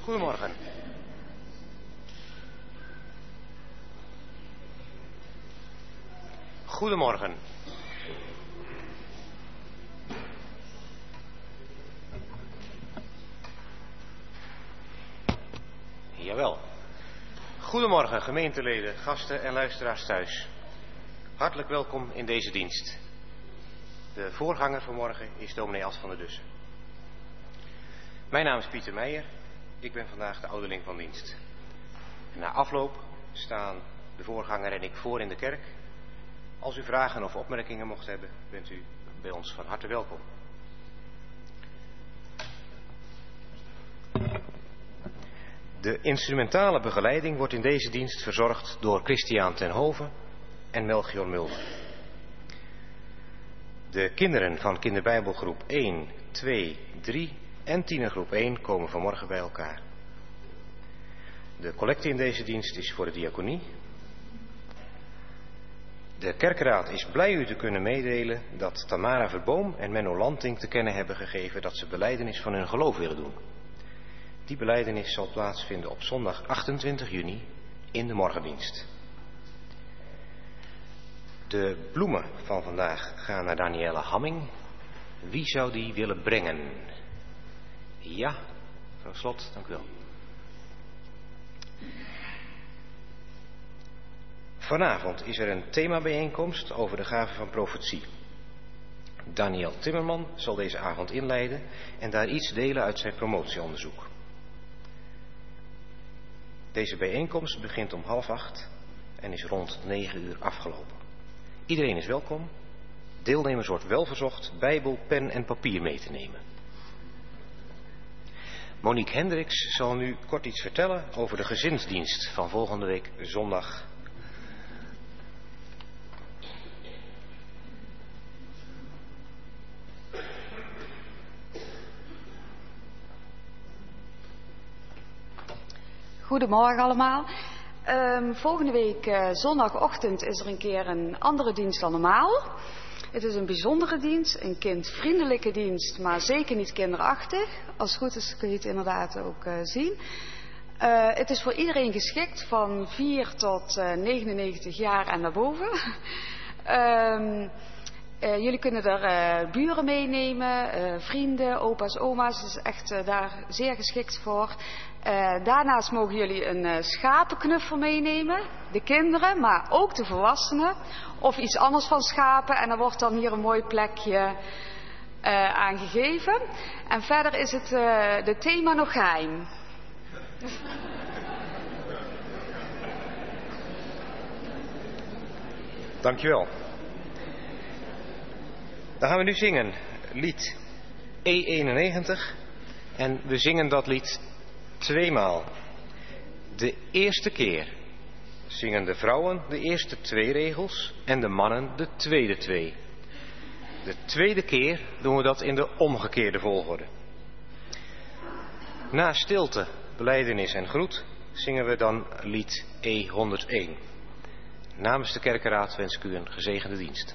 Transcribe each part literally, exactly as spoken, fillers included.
Goedemorgen. Goedemorgen. Jawel. Goedemorgen gemeenteleden, gasten en luisteraars thuis. Hartelijk welkom in deze dienst. De voorganger vanmorgen is dominee Ad van der Dussen. Mijn naam is Pieter Meijer. Ik ben vandaag de ouderling van dienst. En na afloop staan de voorganger en ik voor in de kerk. Als u vragen of opmerkingen mocht hebben, bent u bij ons van harte welkom. De instrumentale begeleiding wordt in deze dienst verzorgd door Christiaan ten Hove en Melchior Mulder. De kinderen van kinderbijbelgroep één, twee, drie en tienergroep één komen vanmorgen bij elkaar. De collecte in deze dienst is voor de diaconie. De kerkraad is blij u te kunnen meedelen dat Tamara Verboom en Menno Lanting te kennen hebben gegeven dat ze belijdenis van hun geloof willen doen. Die belijdenis zal plaatsvinden op zondag achtentwintig juni in de morgendienst. De bloemen van vandaag gaan naar Danielle Hamming. Wie zou die willen brengen? Ja, mevrouw Slot, dank u wel. Vanavond is er een themabijeenkomst over de gave van profetie. Daniel Timmerman zal deze avond inleiden en daar iets delen uit zijn promotieonderzoek. Deze bijeenkomst begint om half acht en is rond negen uur afgelopen. Iedereen is welkom. Deelnemers wordt wel verzocht Bijbel, pen en papier mee te nemen. Monique Hendricks zal nu kort iets vertellen over de gezinsdienst van volgende week zondag. Goedemorgen allemaal. Um, volgende week uh, zondagochtend is er een keer een andere dienst dan normaal. Het is een bijzondere dienst, een kindvriendelijke dienst, maar zeker niet kinderachtig. Als het goed is kun je het inderdaad ook uh, zien. Uh, het is voor iedereen geschikt van vier tot uh, negenennegentig jaar en daarboven. um, Uh, jullie kunnen er uh, buren meenemen, uh, vrienden, opa's, oma's. Het is echt uh, daar zeer geschikt voor. Uh, daarnaast mogen jullie een uh, schapenknuffel meenemen. De kinderen, maar ook de volwassenen. Of iets anders van schapen. En er wordt dan hier een mooi plekje uh, aangegeven. En verder is het uh, de thema nog geheim. Dankjewel. Dan gaan we nu zingen lied E eenennegentig en we zingen dat lied tweemaal. De eerste keer zingen de vrouwen de eerste twee regels en de mannen de tweede twee. De tweede keer doen we dat in de omgekeerde volgorde. Na stilte, belijdenis en groet zingen we dan lied E honderdéén. Namens de kerkenraad wens ik u een gezegende dienst.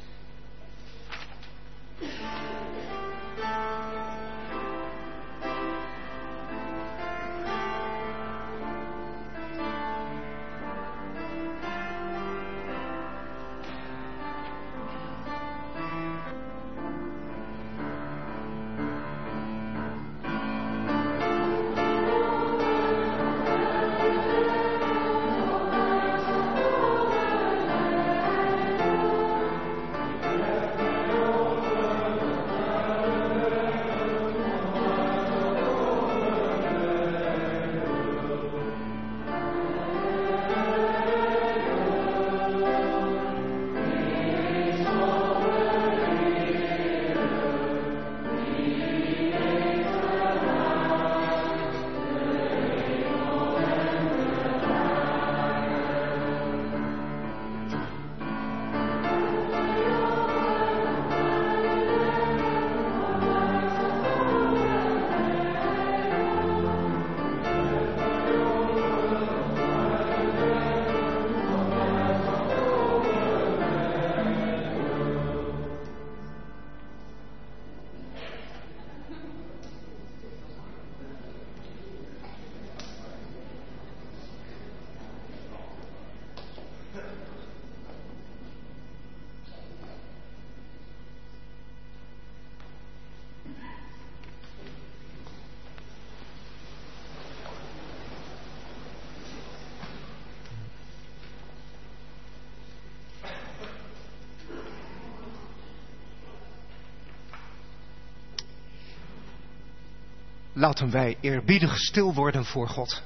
Laten wij eerbiedig stil worden voor God.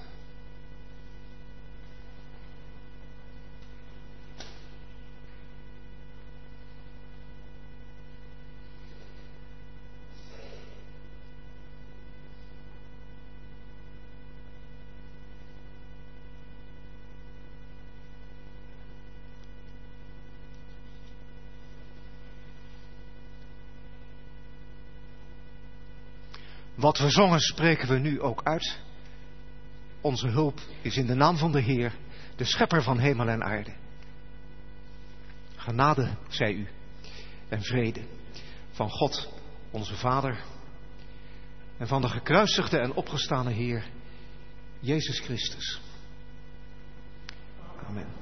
Wat we zongen spreken we nu ook uit. Onze hulp is in de naam van de Heer, de schepper van hemel en aarde. Genade zij u en vrede van God, onze Vader, en van de gekruisigde en opgestane Heer, Jezus Christus. Amen.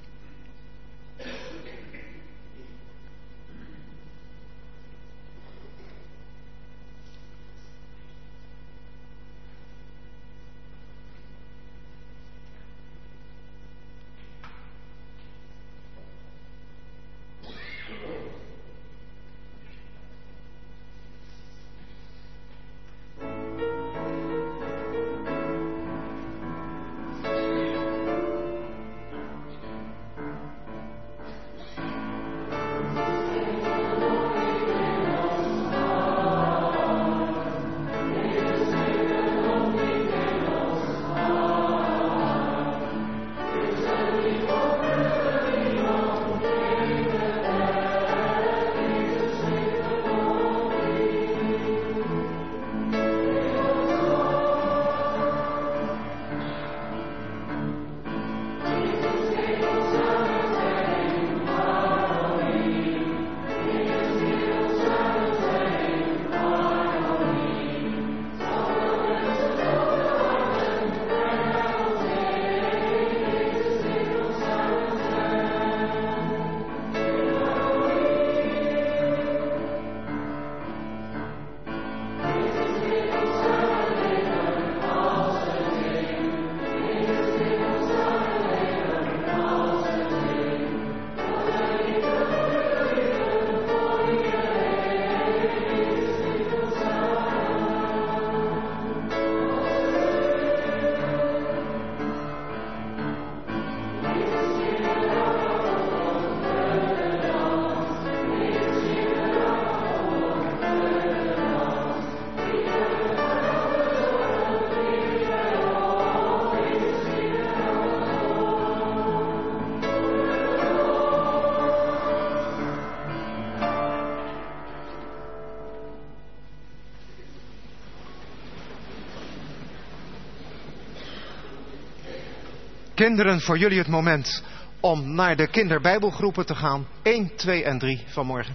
Kinderen, voor jullie het moment om naar de kinderbijbelgroepen te gaan. één, twee en drie vanmorgen.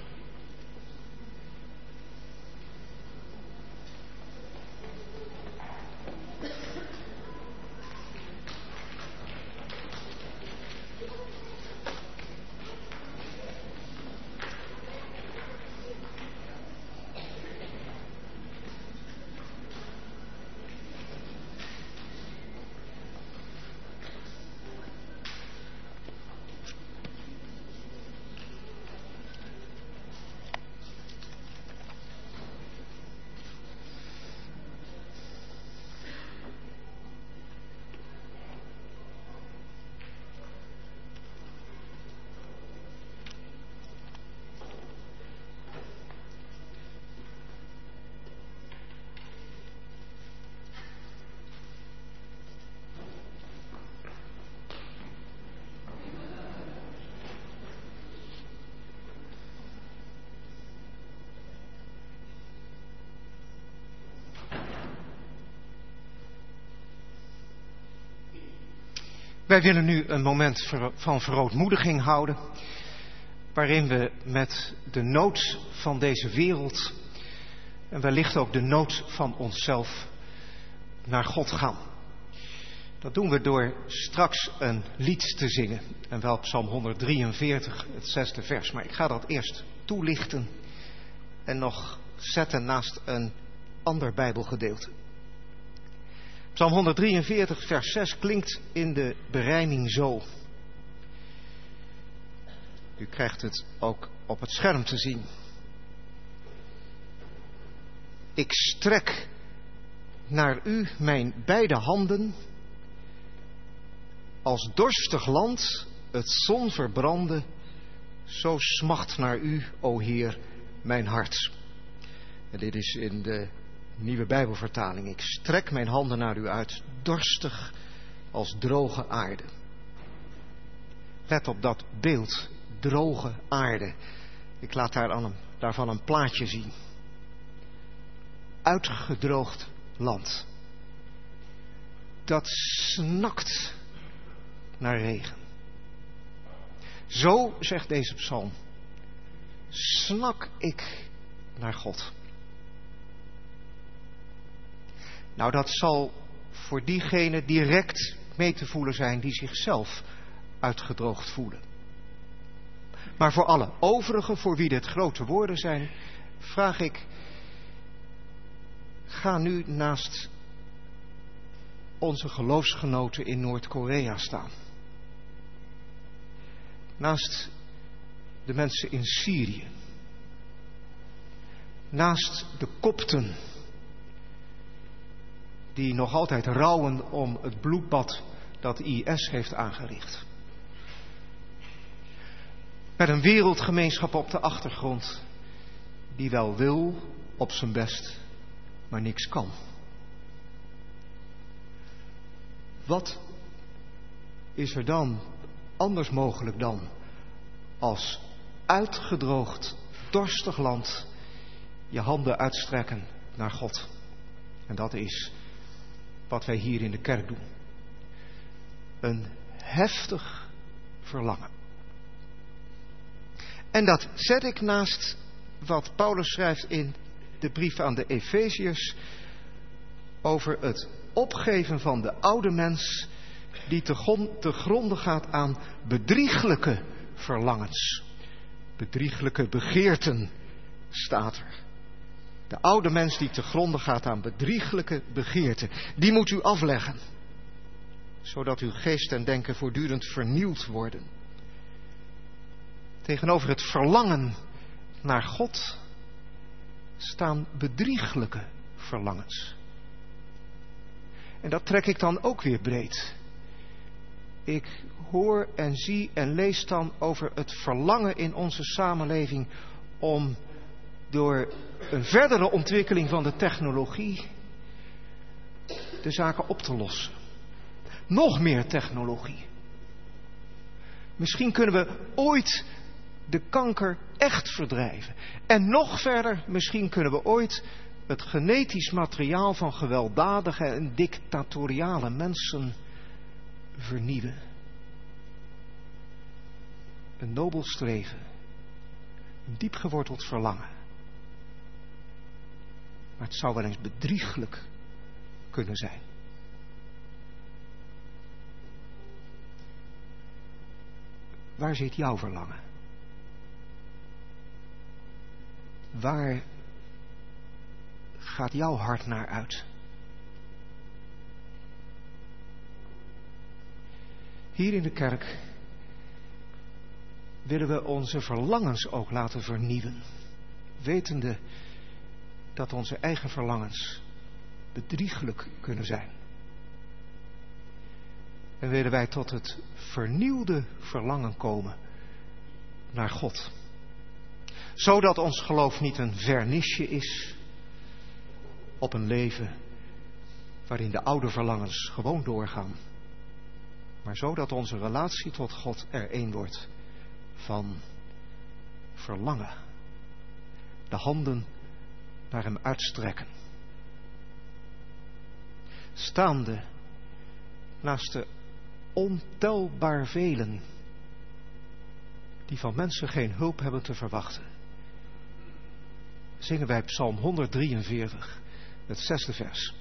Wij willen nu een moment van verootmoediging houden, waarin we met de nood van deze wereld en wellicht ook de nood van onszelf naar God gaan. Dat doen we door straks een lied te zingen, en wel Psalm honderddrieënveertig, het zesde vers. Maar ik ga dat eerst toelichten en nog zetten naast een ander Bijbelgedeelte. Psalm honderddrieënveertig, vers zes klinkt in de berijming zo. U krijgt het ook op het scherm te zien. Ik strek naar u mijn beide handen, als dorstig land het zon verbrandde, zo smacht naar u, o Heer, mijn hart. En dit is in de Nieuwe Bijbelvertaling. Ik strek mijn handen naar u uit, dorstig als droge aarde. Let op dat beeld, droge aarde. Ik laat daar aan een, daarvan een plaatje zien. Uitgedroogd land. Dat snakt naar regen. Zo, zegt deze psalm, snak ik naar God. Nou, dat zal voor diegenen direct mee te voelen zijn die zichzelf uitgedroogd voelen. Maar voor alle overigen, voor wie dit grote woorden zijn, vraag ik, ga nu naast onze geloofsgenoten in Noord-Korea staan. Naast de mensen in Syrië. Naast de Kopten, die nog altijd rouwen om het bloedbad dat I S heeft aangericht. Met een wereldgemeenschap op de achtergrond, die wel wil op zijn best, maar niks kan. Wat is er dan anders mogelijk dan als uitgedroogd, dorstig land je handen uitstrekken naar God? En dat is wat wij hier in de kerk doen. Een heftig verlangen. En dat zet ik naast wat Paulus schrijft in de brief aan de Efeziërs over het opgeven van de oude mens die te gronde gaat aan bedrieglijke verlangens. Bedrieglijke begeerten staat er. De oude mens die te gronde gaat aan bedrieglijke begeerten, die moet u afleggen. Zodat uw geest en denken voortdurend vernieuwd worden. Tegenover het verlangen naar God staan bedrieglijke verlangens. En dat trek ik dan ook weer breed. Ik hoor en zie en lees dan over het verlangen in onze samenleving om door een verdere ontwikkeling van de technologie de zaken op te lossen. Nog meer technologie. Misschien kunnen we ooit de kanker echt verdrijven. En nog verder, misschien kunnen we ooit het genetisch materiaal van gewelddadige en dictatoriale mensen vernieuwen. Een nobel streven. Een diep geworteld verlangen. Maar het zou wel eens bedrieglijk kunnen zijn. Waar zit jouw verlangen? Waar gaat jouw hart naar uit? Hier in de kerk willen we onze verlangens ook laten vernieuwen. Wetende dat onze eigen verlangens bedrieglijk kunnen zijn. En willen wij tot het vernieuwde verlangen komen naar God. Zodat ons geloof niet een vernisje is op een leven waarin de oude verlangens gewoon doorgaan. Maar zodat onze relatie tot God er één wordt van verlangen. De handen naar hem uitstrekken. Staande naast de ontelbaar velen die van mensen geen hulp hebben te verwachten, zingen wij Psalm honderddrieënveertig, het zesde vers.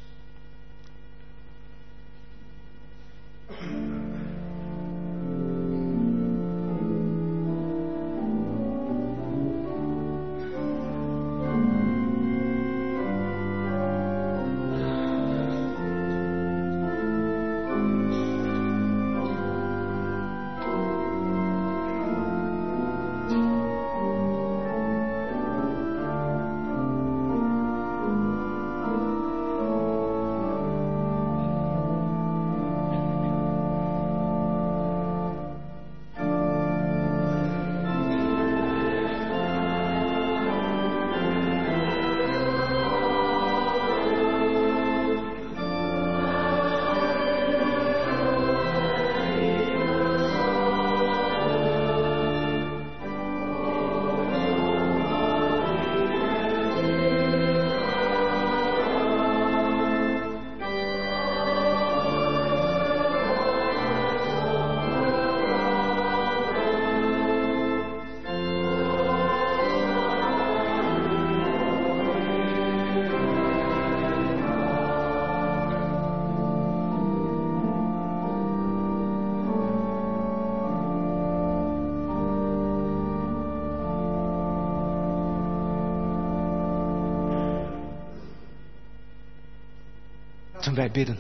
Laten wij bidden.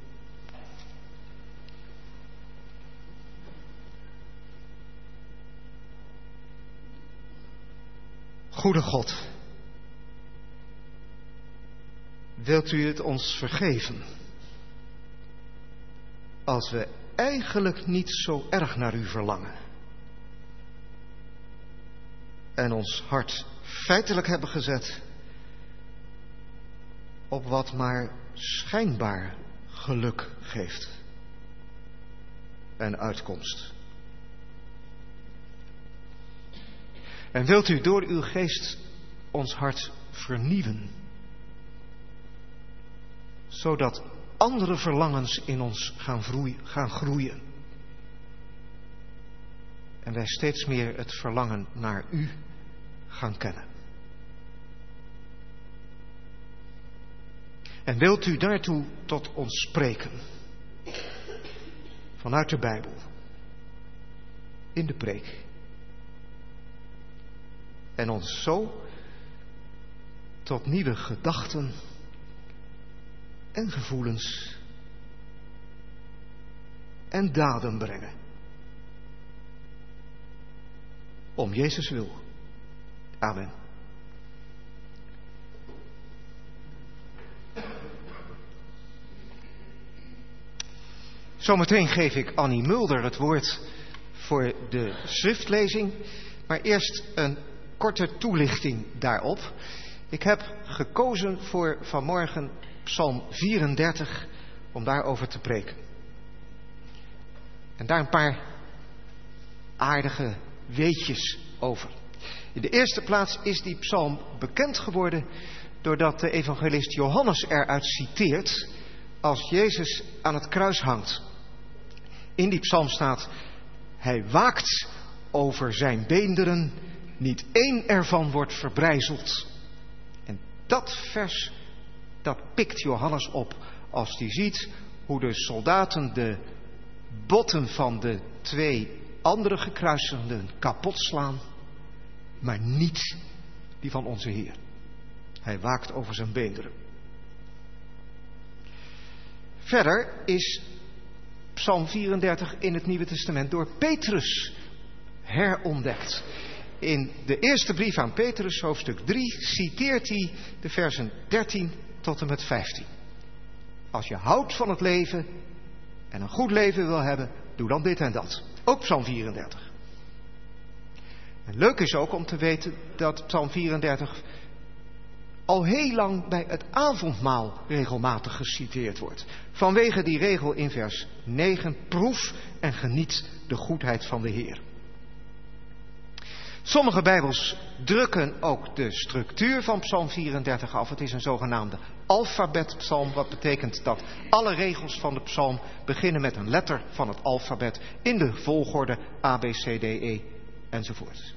Goede God, wilt u het ons vergeven als we eigenlijk niet zo erg naar u verlangen en ons hart feitelijk hebben gezet op wat maar schijnbaar geluk geeft en uitkomst. En wilt u door uw geest ons hart vernieuwen, zodat andere verlangens in ons gaan, vroeien, gaan groeien. En wij steeds meer het verlangen naar u gaan kennen. En wilt u daartoe tot ons spreken, vanuit de Bijbel, in de preek. En ons zo tot nieuwe gedachten en gevoelens en daden brengen. Om Jezus wil. Amen. Zometeen geef ik Annie Mulder het woord voor de schriftlezing. Maar eerst een korte toelichting daarop. Ik heb gekozen voor vanmorgen Psalm vierendertig om daarover te preken. En daar een paar aardige weetjes over. In de eerste plaats is die psalm bekend geworden doordat de evangelist Johannes eruit citeert als Jezus aan het kruis hangt. In die psalm staat: hij waakt over zijn beenderen, niet één ervan wordt verbrijzeld. En dat vers, dat pikt Johannes op als hij ziet hoe de soldaten de botten van de twee andere gekruisigden kapot slaan, maar niet die van onze Heer. Hij waakt over zijn beenderen. Verder is Psalm vierendertig in het Nieuwe Testament door Petrus herontdekt. In de eerste brief aan Petrus, hoofdstuk drie, citeert hij de versen dertien tot en met vijftien. Als je houdt van het leven en een goed leven wil hebben, doe dan dit en dat. Ook Psalm vierendertig. En leuk is ook om te weten dat Psalm vierendertig al heel lang bij het avondmaal regelmatig geciteerd wordt. Vanwege die regel in vers negen, proef en geniet de goedheid van de Heer. Sommige Bijbels drukken ook de structuur van Psalm vierendertig af. Het is een zogenaamde alfabetpsalm, wat betekent dat alle regels van de psalm beginnen met een letter van het alfabet in de volgorde A, B, C, D, E enzovoort.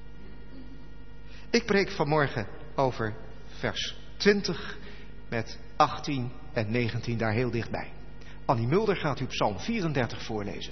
Ik preek vanmorgen over vers twintig met achttien en negentien daar heel dichtbij. Annie Mulder gaat u Psalm vierendertig voorlezen.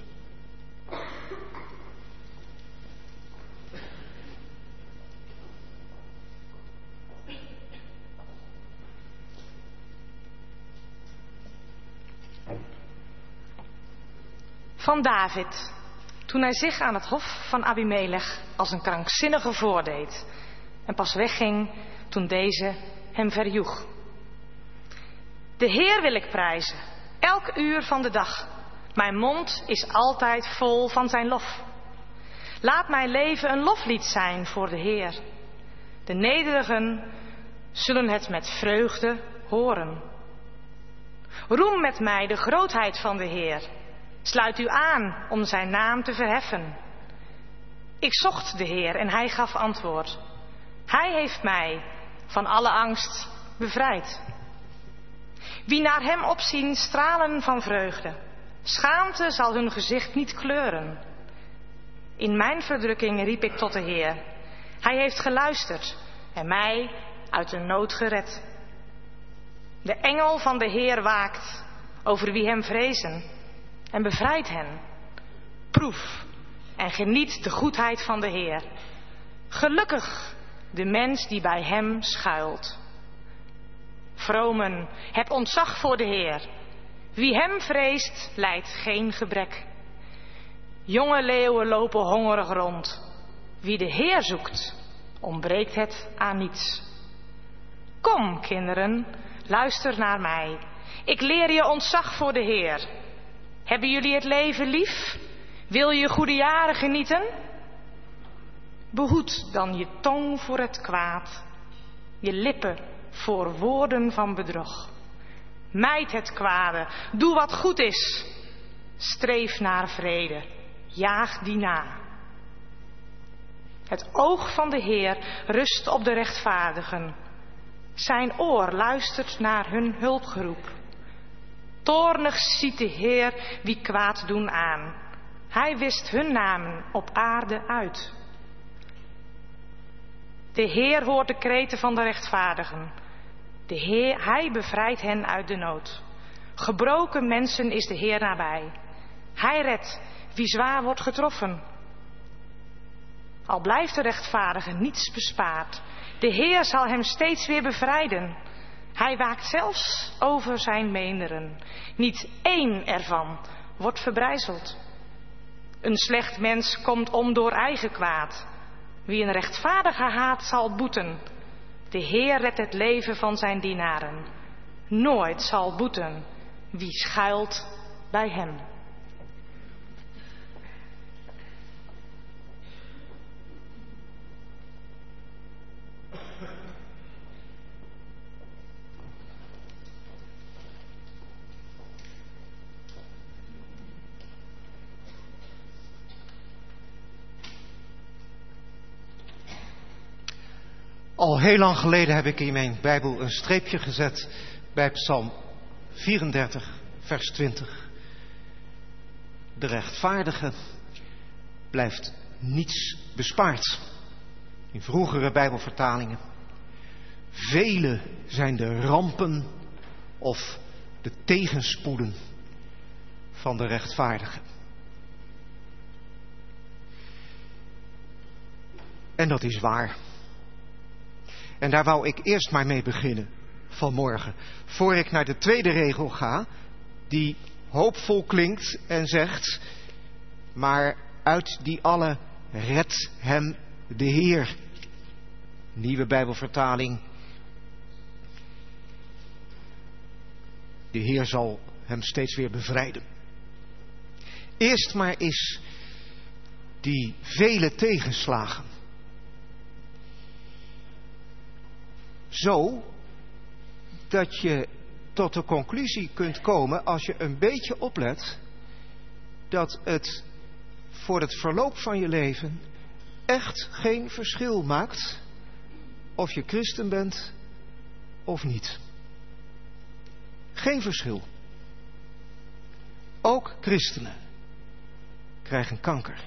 Van David, toen hij zich aan het hof van Abimelech als een krankzinnige voordeed en pas wegging toen deze hem verjoeg. De Heer wil ik prijzen, elk uur van de dag. Mijn mond is altijd vol van zijn lof. Laat mijn leven een loflied zijn voor de Heer. De nederigen zullen het met vreugde horen. Roem met mij de grootheid van de Heer. Sluit u aan om zijn naam te verheffen. Ik zocht de Heer en hij gaf antwoord. Hij heeft mij van alle angst bevrijd. Wie naar hem opzien stralen van vreugde. Schaamte zal hun gezicht niet kleuren. In mijn verdrukking riep ik tot de Heer. Hij heeft geluisterd en mij uit de nood gered. De engel van de Heer waakt over wie hem vrezen en bevrijdt hen. Proef en geniet de goedheid van de Heer. Gelukkig de mens die bij hem schuilt. Vromen, heb ontzag voor de Heer. Wie hem vreest, lijdt geen gebrek. Jonge leeuwen lopen hongerig rond. Wie de Heer zoekt, ontbreekt het aan niets. Kom, kinderen, luister naar mij. Ik leer je ontzag voor de Heer. Hebben jullie het leven lief? Wil je goede jaren genieten? Behoed dan je tong voor het kwaad, je lippen voor woorden van bedrog. Mijd het kwade, doe wat goed is. Streef naar vrede, jaag die na. Het oog van de Heer rust op de rechtvaardigen. Zijn oor luistert naar hun hulpgeroep. Toornig ziet de Heer wie kwaad doen aan. Hij wist hun namen op aarde uit. De Heer hoort de kreten van de rechtvaardigen. De Heer, hij bevrijdt hen uit de nood. Gebroken mensen is de Heer nabij. Hij redt wie zwaar wordt getroffen. Al blijft de rechtvaardige niets bespaard. De Heer zal hem steeds weer bevrijden. Hij waakt zelfs over zijn beenderen. Niet één ervan wordt verbrijzeld. Een slecht mens komt om door eigen kwaad. Wie een rechtvaardige haat zal boeten. De Heer redt het leven van zijn dienaren. Nooit zal boeten wie schuilt bij hem. Al heel lang geleden heb ik in mijn Bijbel een streepje gezet bij Psalm vierendertig, vers twintig. De rechtvaardige blijft niets bespaard. In vroegere Bijbelvertalingen. Vele zijn de rampen of de tegenspoeden van de rechtvaardige. En dat is waar. En daar wou ik eerst maar mee beginnen vanmorgen. Voor ik naar de tweede regel ga, die hoopvol klinkt en zegt: maar uit die alle redt hem de Heer. Nieuwe Bijbelvertaling. De Heer zal hem steeds weer bevrijden. Eerst maar eens die vele tegenslagen. Zo dat je tot de conclusie kunt komen, als je een beetje oplet, dat het voor het verloop van je leven echt geen verschil maakt of je christen bent of niet. Geen verschil. Ook christenen krijgen kanker.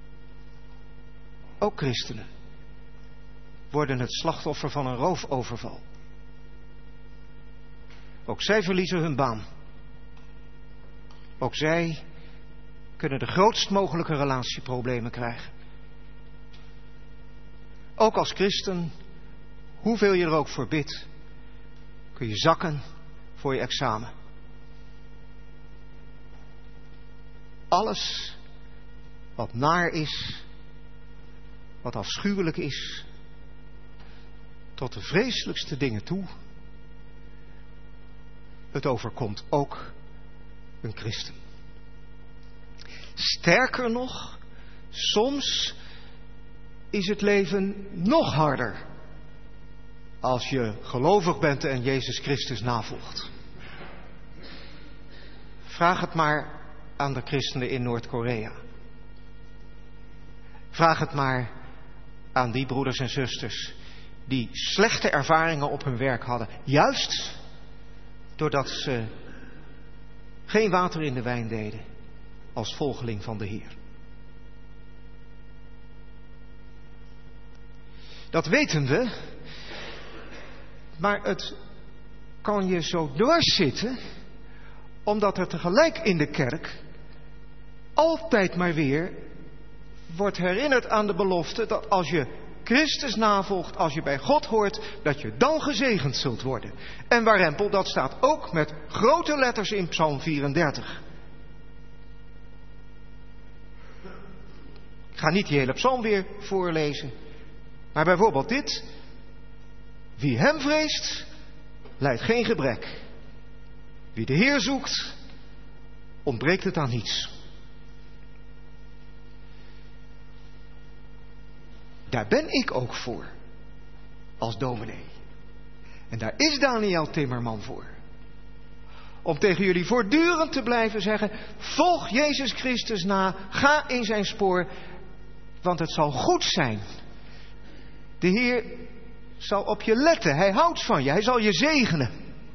Ook christenen worden het slachtoffer van een roofoverval. Ook zij verliezen hun baan. Ook zij kunnen de grootst mogelijke relatieproblemen krijgen. Ook als christen, hoeveel je er ook voor bidt, kun je zakken voor je examen. Alles wat naar is, wat afschuwelijk is, tot de vreselijkste dingen toe, het overkomt ook een christen. Sterker nog, soms is het leven nog harder als je gelovig bent en Jezus Christus navolgt. Vraag het maar aan de christenen in Noord-Korea. Vraag het maar aan die broeders en zusters die slechte ervaringen op hun werk hadden, juist doordat ze geen water in de wijn deden als volgeling van de Heer. Dat weten we, maar het kan je zo doorzitten, omdat er tegelijk in de kerk altijd maar weer wordt herinnerd aan de belofte dat als je Christus navolgt, als je bij God hoort, dat je dan gezegend zult worden. En warempel, dat staat ook met grote letters in Psalm vierendertig. Ik ga niet die hele psalm weer voorlezen. Maar bijvoorbeeld dit. Wie hem vreest, lijdt geen gebrek. Wie de Heer zoekt, ontbreekt het aan niets. Daar ben ik ook voor, als dominee. En daar is Daniel Timmerman voor. Om tegen jullie voortdurend te blijven zeggen, volg Jezus Christus na, ga in zijn spoor, want het zal goed zijn. De Heer zal op je letten, hij houdt van je, hij zal je zegenen.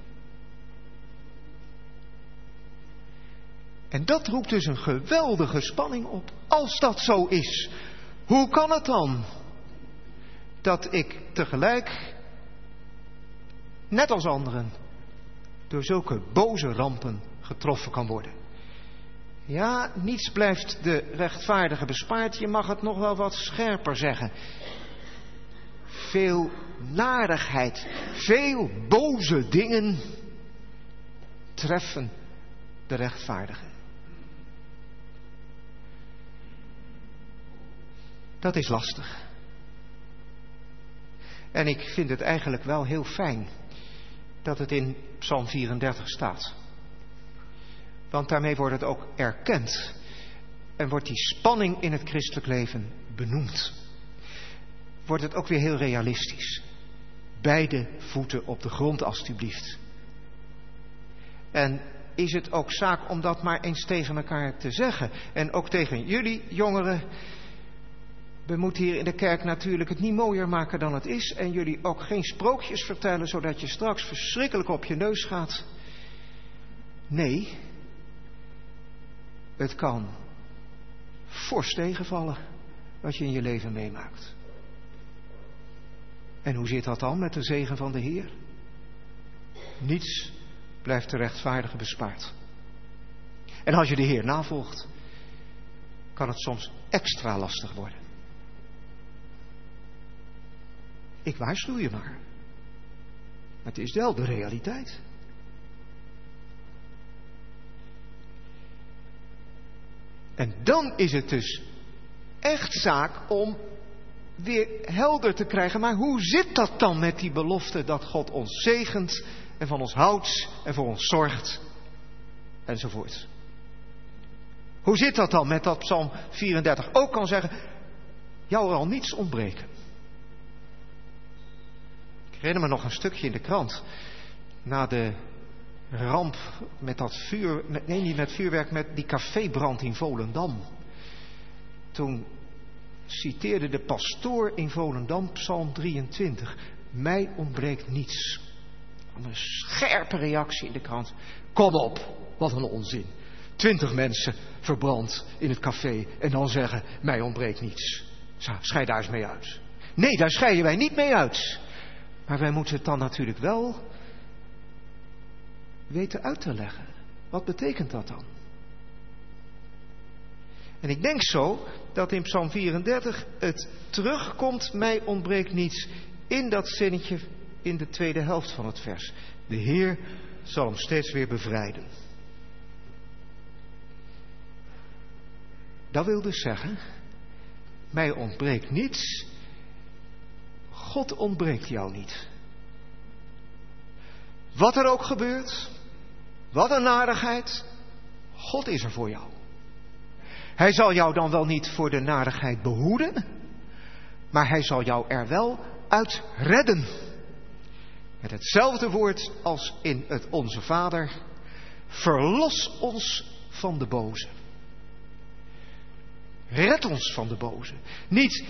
En dat roept dus een geweldige spanning op. Als dat zo is, hoe kan het dan dat ik tegelijk, net als anderen, door zulke boze rampen getroffen kan worden? Ja, niets blijft de rechtvaardige bespaard. Je mag het nog wel wat scherper zeggen. Veel narigheid, veel boze dingen treffen de rechtvaardigen. Dat is lastig. En ik vind het eigenlijk wel heel fijn dat het in Psalm vierendertig staat. Want daarmee wordt het ook erkend. En wordt die spanning in het christelijk leven benoemd. Wordt het ook weer heel realistisch. Beide voeten op de grond alstublieft. En is het ook zaak om dat maar eens tegen elkaar te zeggen. En ook tegen jullie jongeren. We moeten hier in de kerk natuurlijk het niet mooier maken dan het is. En jullie ook geen sprookjes vertellen, zodat je straks verschrikkelijk op je neus gaat. Nee. Het kan fors tegenvallen wat je in je leven meemaakt. En hoe zit dat dan met de zegen van de Heer? Niets blijft de rechtvaardige bespaard. En als je de Heer navolgt, kan het soms extra lastig worden. Ik waarschuw je maar. Maar het is wel de realiteit. En dan is het dus echt zaak om weer helder te krijgen. Maar hoe zit dat dan met die belofte dat God ons zegent en van ons houdt en voor ons zorgt enzovoort. Hoe zit dat dan met dat Psalm vierendertig ook kan zeggen, jou zal niets ontbreken. Ik herinner me nog een stukje in de krant. Na de ramp met dat vuur, met, nee niet met vuurwerk, met die cafébrand in Volendam. Toen citeerde de pastoor in Volendam Psalm drieëntwintig. Mij ontbreekt niets. Een scherpe reactie in de krant. Kom op, wat een onzin. Twintig mensen verbrand in het café en dan zeggen, mij ontbreekt niets. Scheid daar eens mee uit. Nee, daar scheiden wij niet mee uit. Maar wij moeten het dan natuurlijk wel weten uit te leggen. Wat betekent dat dan? En ik denk zo dat in Psalm vierendertig het terugkomt, mij ontbreekt niets, in dat zinnetje in de tweede helft van het vers. De Heer zal hem steeds weer bevrijden. Dat wil dus zeggen, mij ontbreekt niets, God ontbreekt jou niet. Wat er ook gebeurt, wat een narigheid, God is er voor jou. Hij zal jou dan wel niet voor de narigheid behoeden, maar hij zal jou er wel uit redden. Met hetzelfde woord als in het Onze Vader, verlos ons van de boze. Red ons van de boze. Niet,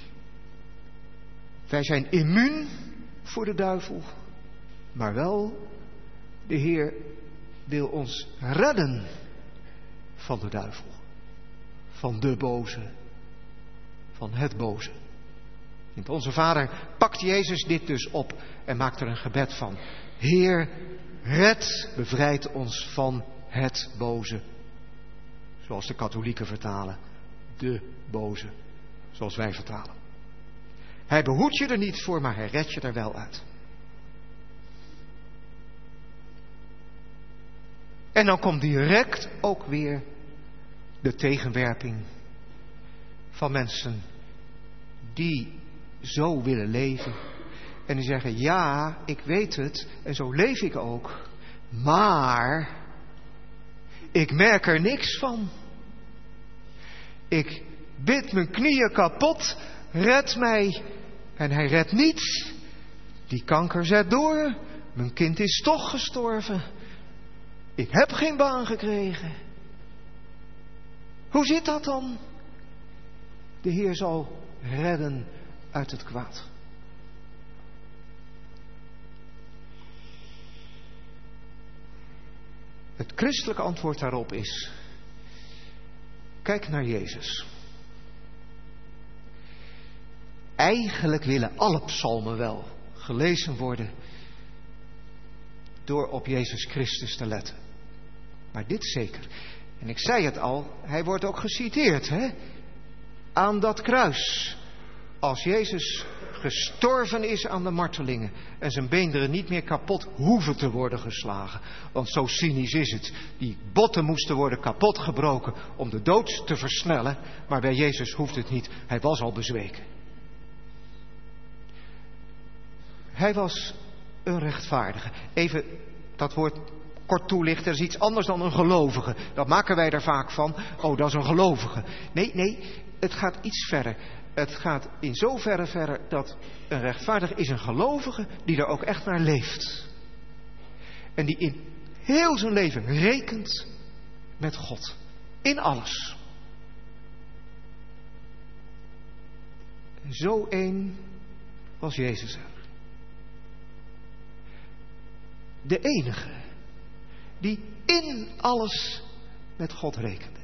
wij zijn immuun voor de duivel, maar wel, de Heer wil ons redden van de duivel. Van de boze. Van het boze. In het Onze Vader pakt Jezus dit dus op en maakt er een gebed van. Heer, red, bevrijd ons van het boze. Zoals de katholieken vertalen. De boze. Zoals wij vertalen. Hij behoedt je er niet voor, maar hij redt je er wel uit. En dan komt direct ook weer de tegenwerping van mensen die zo willen leven. En die zeggen, ja, ik weet het en zo leef ik ook. Maar ik merk er niks van. Ik bid mijn knieën kapot, red mij. En hij redt niets. Die kanker zet door. Mijn kind is toch gestorven. Ik heb geen baan gekregen. Hoe zit dat dan? De Heer zal redden uit het kwaad. Het christelijke antwoord daarop is: kijk naar Jezus. Eigenlijk willen alle psalmen wel gelezen worden door op Jezus Christus te letten. Maar dit zeker. En ik zei het al, hij wordt ook geciteerd, hè? Aan dat kruis. Als Jezus gestorven is aan de martelingen en zijn beenderen niet meer kapot hoeven te worden geslagen. Want zo cynisch is het. Die botten moesten worden kapot gebroken om de dood te versnellen. Maar bij Jezus hoeft het niet. Hij was al bezweken. Hij was een rechtvaardige. Even dat woord kort toelichten. Dat is iets anders dan een gelovige. Dat maken wij er vaak van. Oh, dat is een gelovige. Nee, nee. Het gaat iets verder. Het gaat in zoverre verder dat een rechtvaardige is een gelovige die er ook echt naar leeft. En die in heel zijn leven rekent met God. In alles. En zo één was Jezus er. De enige die in alles met God rekende.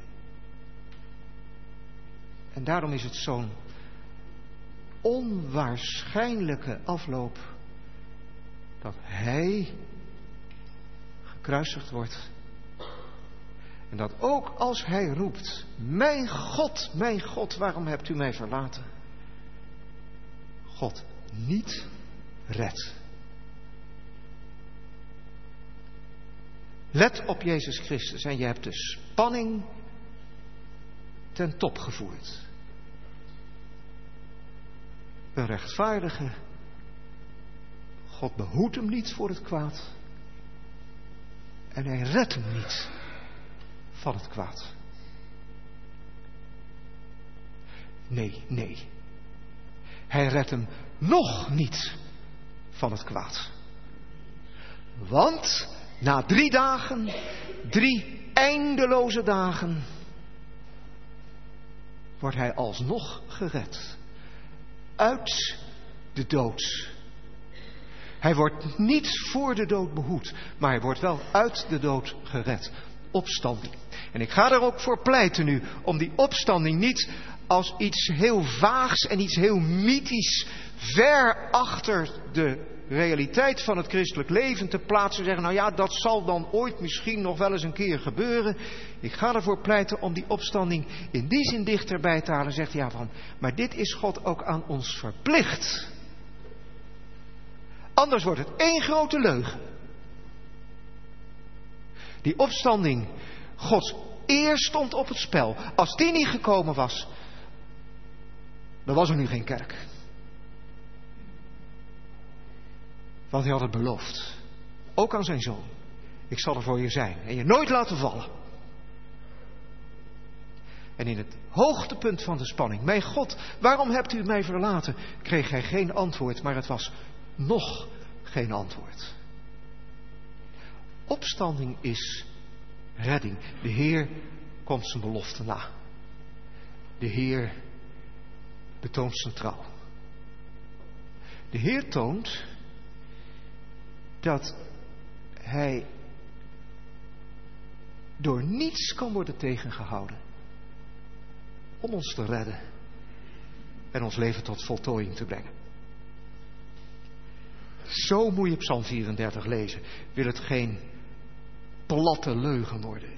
En daarom is het zo'n onwaarschijnlijke afloop dat hij gekruisigd wordt. En dat ook als hij roept: mijn God, mijn God, waarom hebt u mij verlaten? God niet redt. Let op Jezus Christus en je hebt de spanning ten top gevoerd. Een rechtvaardige. God behoedt hem niet voor het kwaad. En hij redt hem niet van het kwaad. Nee, nee. Hij redt hem nog niet van het kwaad. Want na drie dagen, drie eindeloze dagen, wordt hij alsnog gered. Uit de dood. Hij wordt niet voor de dood behoed, maar hij wordt wel uit de dood gered. Opstanding. En ik ga er ook voor pleiten nu om die opstanding niet als iets heel vaags en iets heel mythisch ver achter de realiteit van het christelijk leven te plaatsen. Zeggen, nou ja, dat zal dan ooit misschien nog wel eens een keer gebeuren. Ik ga ervoor pleiten om die opstanding in die zin dichterbij te halen. Zegt ja van, maar dit is God ook aan ons verplicht. Anders wordt het één grote leugen. Die opstanding, Gods eer stond op het spel. Als die niet gekomen was, dan was er nu geen kerk. Want hij had het beloofd. Ook aan zijn zoon. Ik zal er voor je zijn en je nooit laten vallen. En in het hoogtepunt van de spanning. Mijn God, waarom hebt u mij verlaten? Kreeg hij geen antwoord, maar het was nog geen antwoord. Opstanding is redding. De Heer komt zijn belofte na. De Heer betoont zijn trouw. De Heer toont dat hij door niets kan worden tegengehouden om ons te redden en ons leven tot voltooiing te brengen. Zo moet je Psalm vierendertig lezen. Wil het geen platte leugen worden.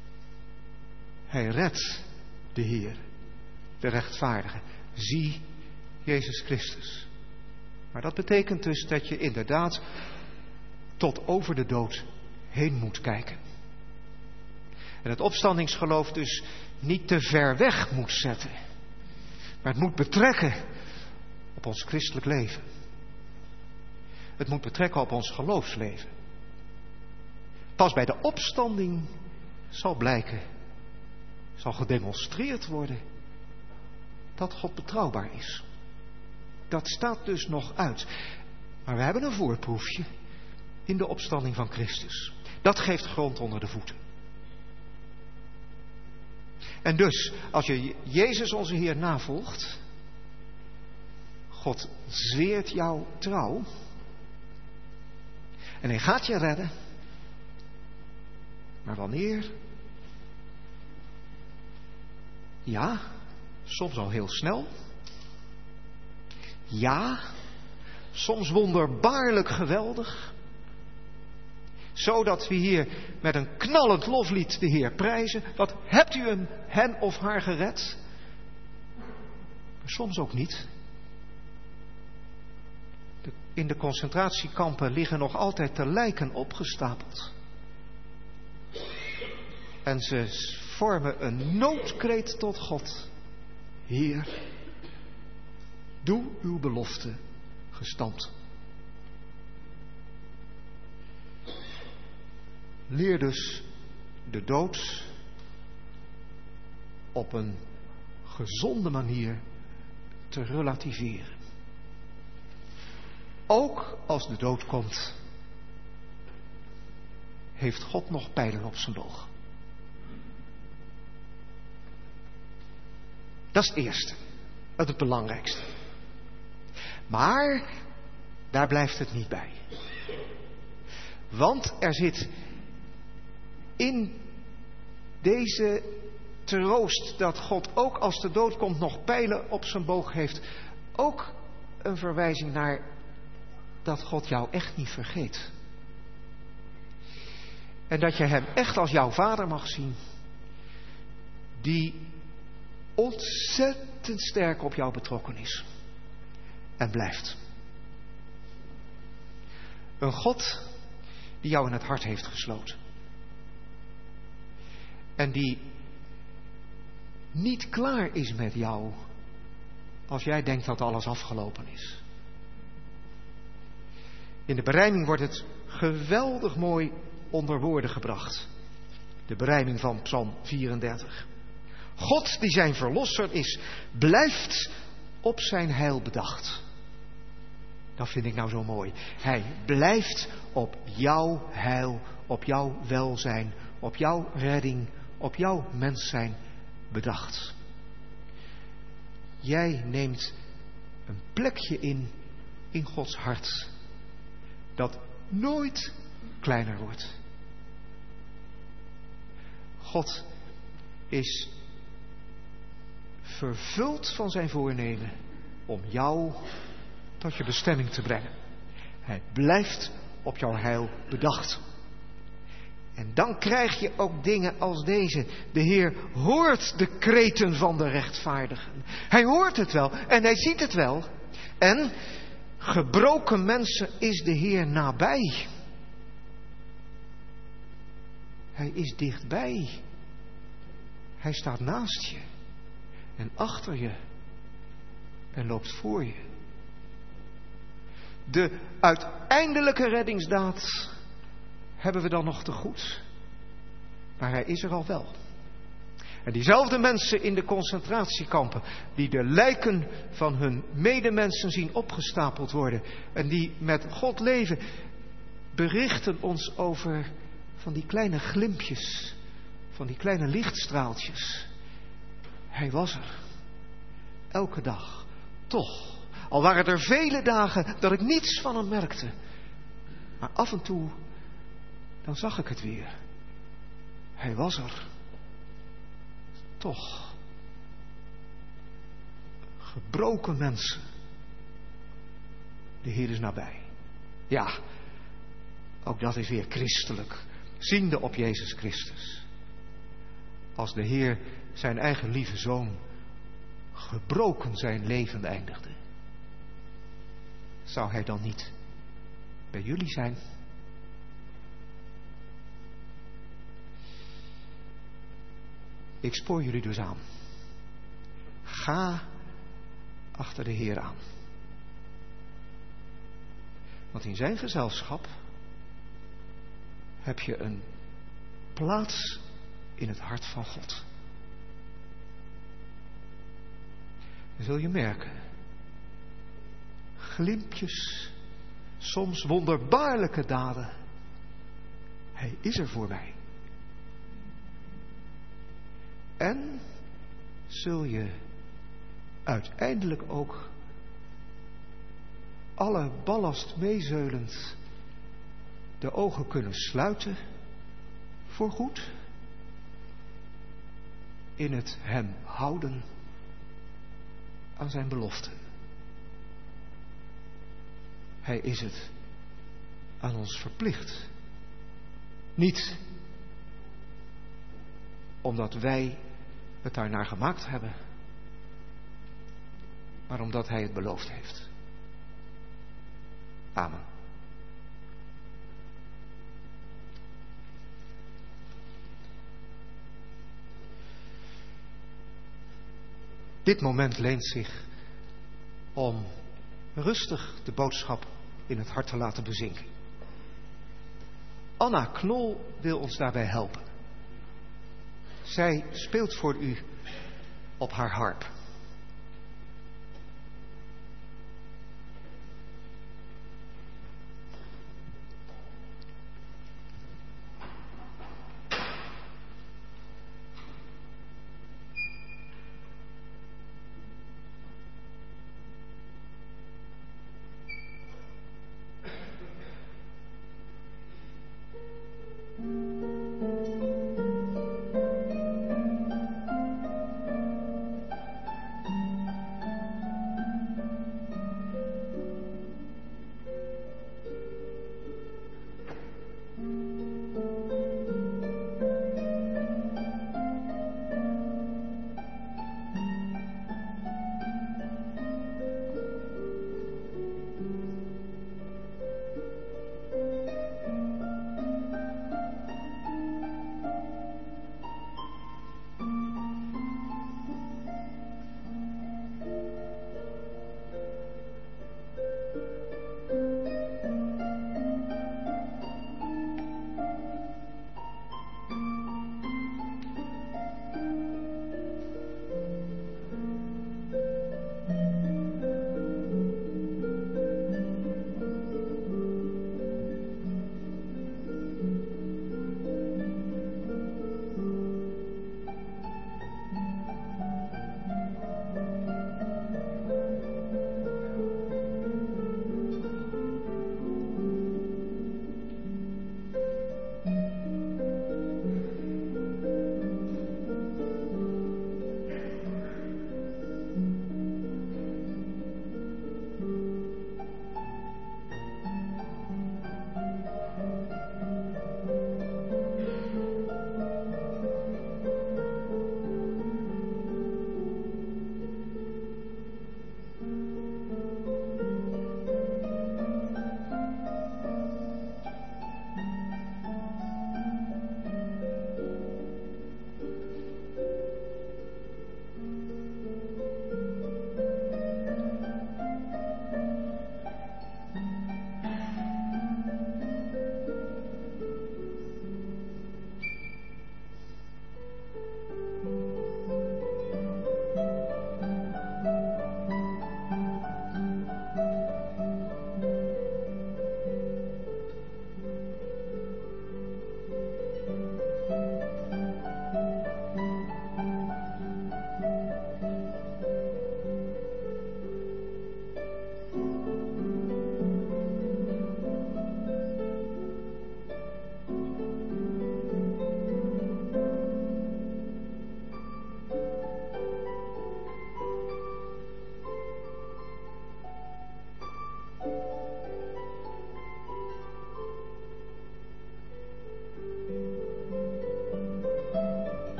Hij redt de Heer, de rechtvaardige. Zie Jezus Christus. Maar dat betekent dus dat je inderdaad tot over de dood heen moet kijken. En het opstandingsgeloof dus niet te ver weg moet zetten. Maar het moet betrekken op ons christelijk leven. Het moet betrekken op ons geloofsleven. Pas bij de opstanding zal blijken, zal gedemonstreerd worden dat God betrouwbaar is. Dat staat dus nog uit. Maar we hebben een voorproefje in de opstanding van Christus. Dat geeft grond onder de voeten. En dus, als je Jezus onze Heer navolgt, God zweert jou trouw. En hij gaat je redden. Maar wanneer? Ja, soms al heel snel. Ja, soms wonderbaarlijk geweldig. Zodat we hier met een knallend loflied de Heer prijzen. Wat hebt u hem, hem of haar gered? Maar soms ook niet. De, in de concentratiekampen liggen nog altijd de lijken opgestapeld. En ze vormen een noodkreet tot God. Heer, doe uw belofte gestand. Leer dus de dood op een gezonde manier te relativeren. Ook als de dood komt, heeft God nog pijlen op zijn boog. Dat is het eerste. Dat is het belangrijkste. Maar daar blijft het niet bij. Want er zit in deze troost dat God ook als de dood komt nog pijlen op zijn boog heeft, ook een verwijzing naar dat God jou echt niet vergeet. En dat je hem echt als jouw vader mag zien, die ontzettend sterk op jou betrokken is en blijft. Een God die jou in het hart heeft gesloten. En die niet klaar is met jou als jij denkt dat alles afgelopen is. In de berijming wordt het geweldig mooi onder woorden gebracht. De berijming van Psalm vierendertig. God die zijn verlosser is, blijft op zijn heil bedacht. Dat vind ik nou zo mooi. Hij blijft op jouw heil, op jouw welzijn, op jouw redding, op jouw mens zijn bedacht. Jij neemt een plekje in, in Gods hart, dat nooit kleiner wordt. God is vervuld van zijn voornemen om jou tot je bestemming te brengen. Hij blijft op jouw heil bedacht. En dan krijg je ook dingen als deze. De Heer hoort de kreten van de rechtvaardigen. Hij hoort het wel en hij ziet het wel. En gebroken mensen is de Heer nabij. Hij is dichtbij. Hij staat naast je en achter je en loopt voor je. De uiteindelijke reddingsdaad hebben we dan nog te goed. Maar hij is er al wel. En diezelfde mensen in de concentratiekampen, die de lijken van hun medemensen zien opgestapeld worden en die met God leven, berichten ons over van die kleine glimpjes, van die kleine lichtstraaltjes. Hij was er. Elke dag. Toch. Al waren er vele dagen dat ik niets van hem merkte. Maar af en toe, dan zag ik het weer. Hij was er. Toch. Gebroken mensen. De Heer is nabij. Ja, ook dat is weer christelijk. Ziende op Jezus Christus. Als de Heer zijn eigen lieve zoon gebroken zijn leven eindigde. zou hij dan niet bij jullie zijn? Ik spoor jullie dus aan. Ga achter de Heer aan. Want in zijn gezelschap heb je een plaats in het hart van God. Dan zul je merken, glimpjes, soms wonderbaarlijke daden. Hij is er voor mij. En zul je uiteindelijk ook alle ballast meezeulend de ogen kunnen sluiten voor goed in het hem houden aan zijn belofte. Hij is het aan ons verplicht. Niet omdat wij het daarnaar gemaakt hebben, maar omdat hij het beloofd heeft. Amen. Dit moment leent zich om rustig de boodschap in het hart te laten bezinken. Anna Knol wil ons daarbij helpen. Zij speelt voor u op haar harp.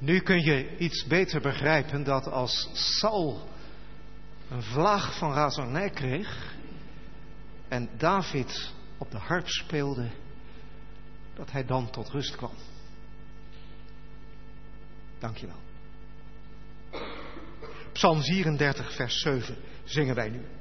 Nu kun je iets beter begrijpen dat als Saul een vlaag van razernij kreeg en David op de harp speelde, dat hij dan tot rust kwam. Dank je wel. Psalm vierendertig, vers zeven zingen wij nu.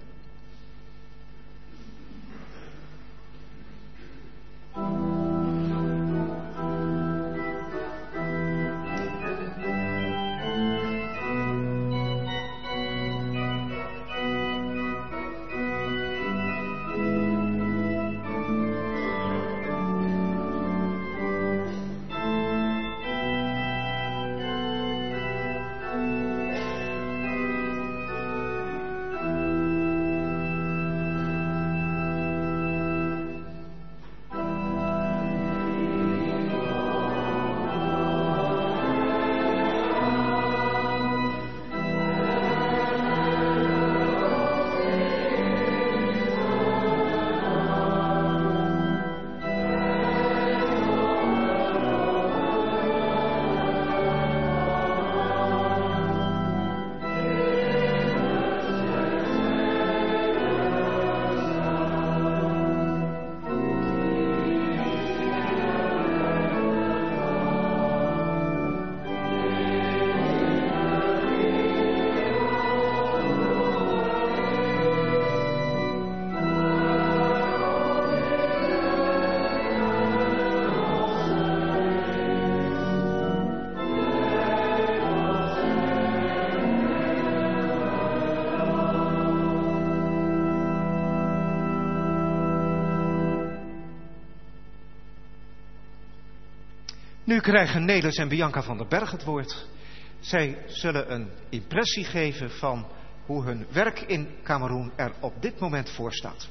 Nu krijgen Nelis en Bianca van der Berg het woord. Zij zullen een impressie geven van hoe hun werk in Kameroen er op dit moment voor staat.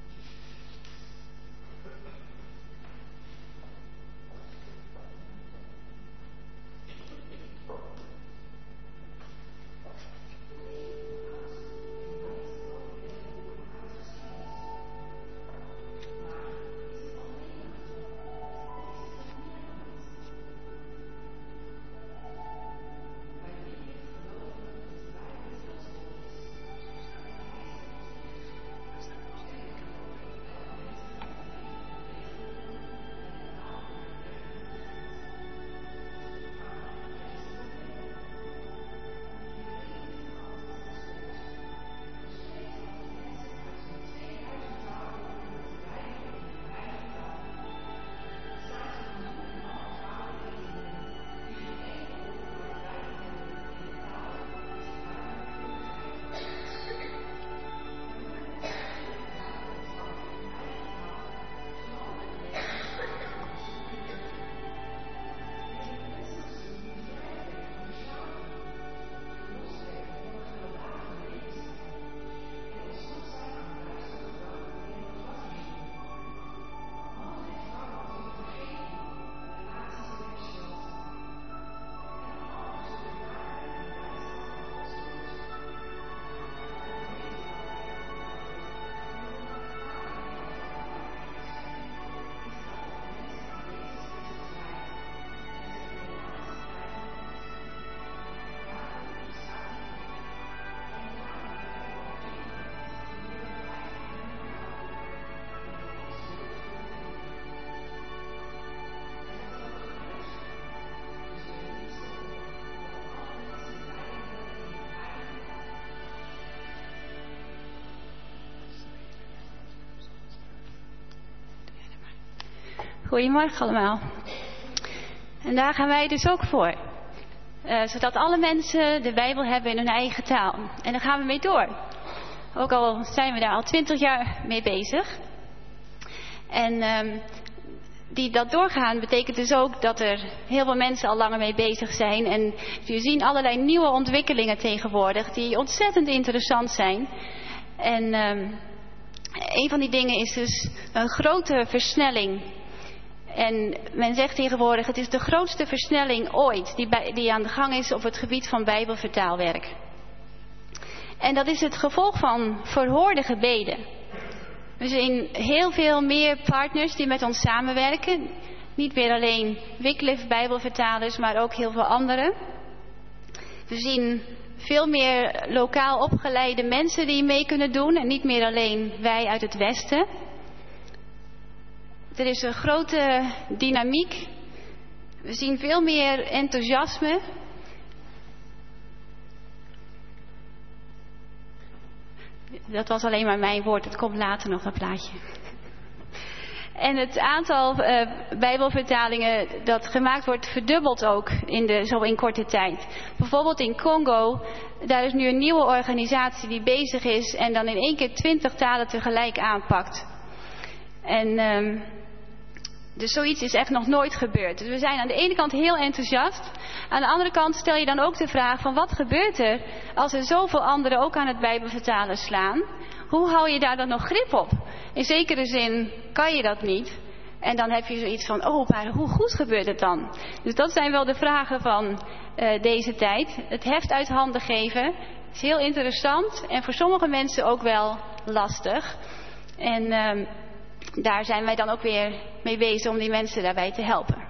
Goedemorgen allemaal. En daar gaan wij dus ook voor. Uh, zodat alle mensen de Bijbel hebben in hun eigen taal. En daar gaan we mee door. Ook al zijn we daar al twintig jaar mee bezig. En um, die dat doorgaan betekent dus ook dat er heel veel mensen al langer mee bezig zijn. En we zien allerlei nieuwe ontwikkelingen tegenwoordig die ontzettend interessant zijn. En um, een van die dingen is dus een grote versnelling. En men zegt tegenwoordig, het is de grootste versnelling ooit die, bij, die aan de gang is op het gebied van Bijbelvertaalwerk. En dat is het gevolg van verhoorde gebeden. We zien heel veel meer partners die met ons samenwerken. Niet meer alleen Wycliffe Bijbelvertalers, maar ook heel veel anderen. We zien veel meer lokaal opgeleide mensen die mee kunnen doen en niet meer alleen wij uit het Westen. Er is een grote dynamiek. We zien veel meer enthousiasme. Dat was alleen maar mijn woord, het komt later nog, dat plaatje. En het aantal uh, Bijbelvertalingen dat gemaakt wordt verdubbelt ook in de, zo in korte tijd. Bijvoorbeeld in Congo, daar is nu een nieuwe organisatie die bezig is en dan in één keer twintig talen tegelijk aanpakt. En um, dus zoiets is echt nog nooit gebeurd. Dus we zijn aan de ene kant heel enthousiast. Aan de andere kant stel je dan ook de vraag van wat gebeurt er als er zoveel anderen ook aan het Bijbelvertalen slaan? Hoe hou je daar dan nog grip op? In zekere zin kan je dat niet. En dan heb je zoiets van, oh, maar hoe goed gebeurt het dan? Dus dat zijn wel de vragen van uh, deze tijd. Het heft uit handen geven is heel interessant en voor sommige mensen ook wel lastig. En uh, daar zijn wij dan ook weer mee bezig om die mensen daarbij te helpen.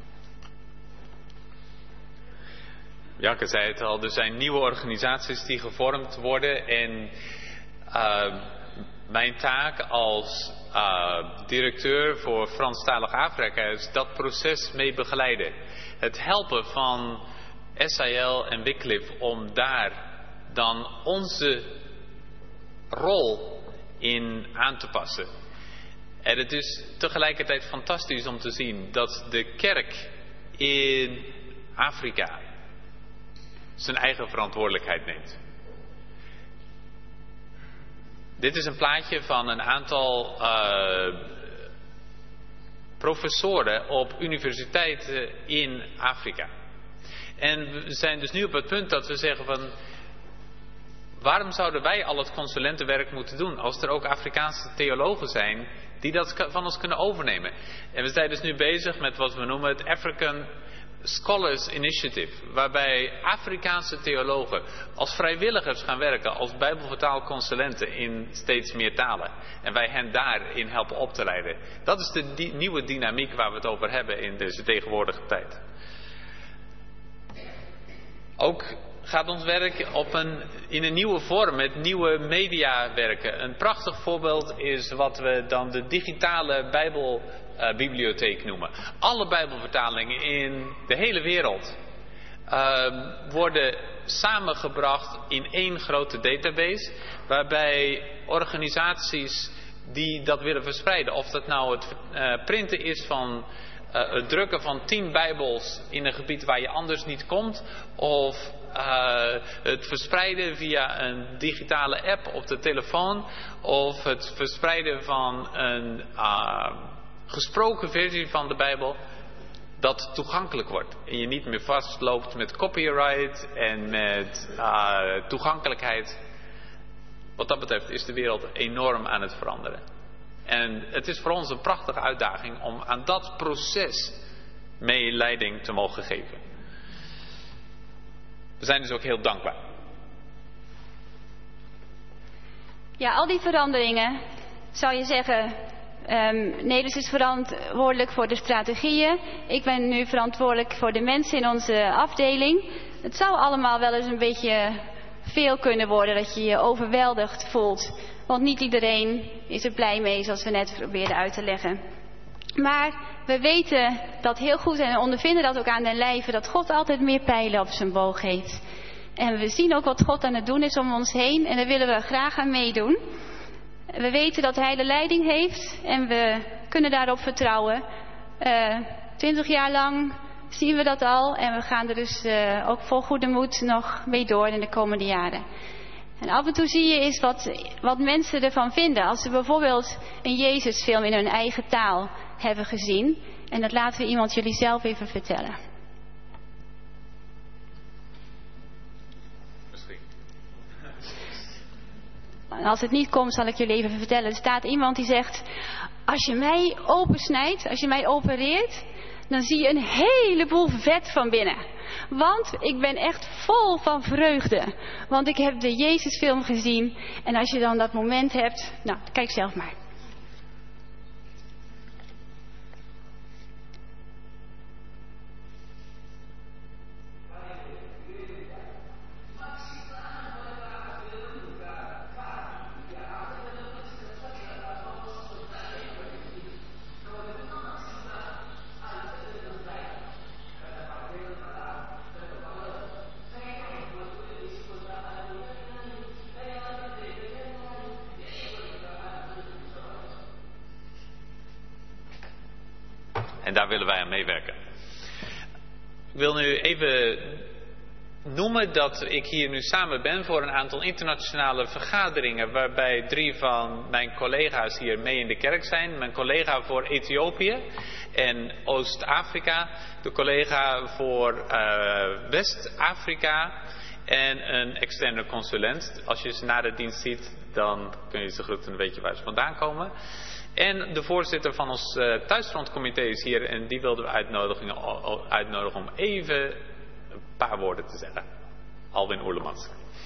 Janke zei het al, er zijn nieuwe organisaties die gevormd worden en uh, mijn taak als uh, directeur voor Franstalig Afrika is dat proces mee begeleiden. Het helpen van S I L en Wycliffe om daar dan onze rol in aan te passen. En het is tegelijkertijd fantastisch om te zien dat de kerk in Afrika zijn eigen verantwoordelijkheid neemt. Dit is een plaatje van een aantal uh, professoren op universiteiten in Afrika. En we zijn dus nu op het punt dat we zeggen van, waarom zouden wij al het consulentenwerk moeten doen als er ook Afrikaanse theologen zijn die dat van ons kunnen overnemen. En we zijn dus nu bezig met wat we noemen het African Scholars Initiative, waarbij Afrikaanse theologen als vrijwilligers gaan werken als bijbelvertaalconsulenten in steeds meer talen. En wij hen daarin helpen op te leiden. Dat is de die, nieuwe dynamiek waar we het over hebben in deze tegenwoordige tijd. Ook gaat ons werk op een, in een nieuwe vorm, met nieuwe media werken. Een prachtig voorbeeld is wat we dan de digitale Bijbelbibliotheek uh, noemen. Alle Bijbelvertalingen in de hele wereld uh, worden samengebracht in één grote database, waarbij organisaties die dat willen verspreiden, of dat nou het uh, printen is van Uh, het drukken van tien Bijbels in een gebied waar je anders niet komt, of uh, het verspreiden via een digitale app op de telefoon, of het verspreiden van een uh, gesproken versie van de Bijbel, dat toegankelijk wordt en je niet meer vastloopt met copyright en met uh, toegankelijkheid. Wat dat betreft is de wereld enorm aan het veranderen. En het is voor ons een prachtige uitdaging om aan dat proces mee leiding te mogen geven. We zijn dus ook heel dankbaar. Ja, al die veranderingen, zou je zeggen, um, Nederlands is verantwoordelijk voor de strategieën. Ik ben nu verantwoordelijk voor de mensen in onze afdeling. Het zou allemaal wel eens een beetje veel kunnen worden, dat je je overweldigd voelt. Want niet iedereen is er blij mee, zoals we net probeerden uit te leggen. Maar we weten dat heel goed en we ondervinden dat ook aan den lijve, dat God altijd meer pijlen op zijn boog heeft. En we zien ook wat God aan het doen is om ons heen en daar willen we graag aan meedoen. We weten dat Hij de leiding heeft en we kunnen daarop vertrouwen. Twintig uh, jaar lang zien we dat al en we gaan er dus uh, ook vol goede moed nog mee door in de komende jaren. En af en toe zie je eens wat, wat mensen ervan vinden. Als ze bijvoorbeeld een Jezusfilm in hun eigen taal hebben gezien. En dat laten we iemand jullie zelf even vertellen. Misschien. En als het niet komt, zal ik jullie even vertellen. Er staat iemand die zegt, als je mij opensnijdt, als je mij opereert, dan zie je een heleboel vet van binnen. Want ik ben echt vol van vreugde. Want ik heb de Jezusfilm gezien. En als je dan dat moment hebt, nou, kijk zelf maar. En daar willen wij aan meewerken. Ik wil nu even noemen dat ik hier nu samen ben voor een aantal internationale vergaderingen, waarbij drie van mijn collega's hier mee in de kerk zijn. Mijn collega voor Ethiopië en Oost-Afrika, de collega voor uh, West-Afrika en een externe consulent. Als je ze na de dienst ziet, dan kun je ze goed een beetje waar ze vandaan komen. En de voorzitter van ons uh, thuisfrontcomité is hier en die wilden we uitnodigen, uitnodigen om even een paar woorden te zeggen. Alwin Oerlemans.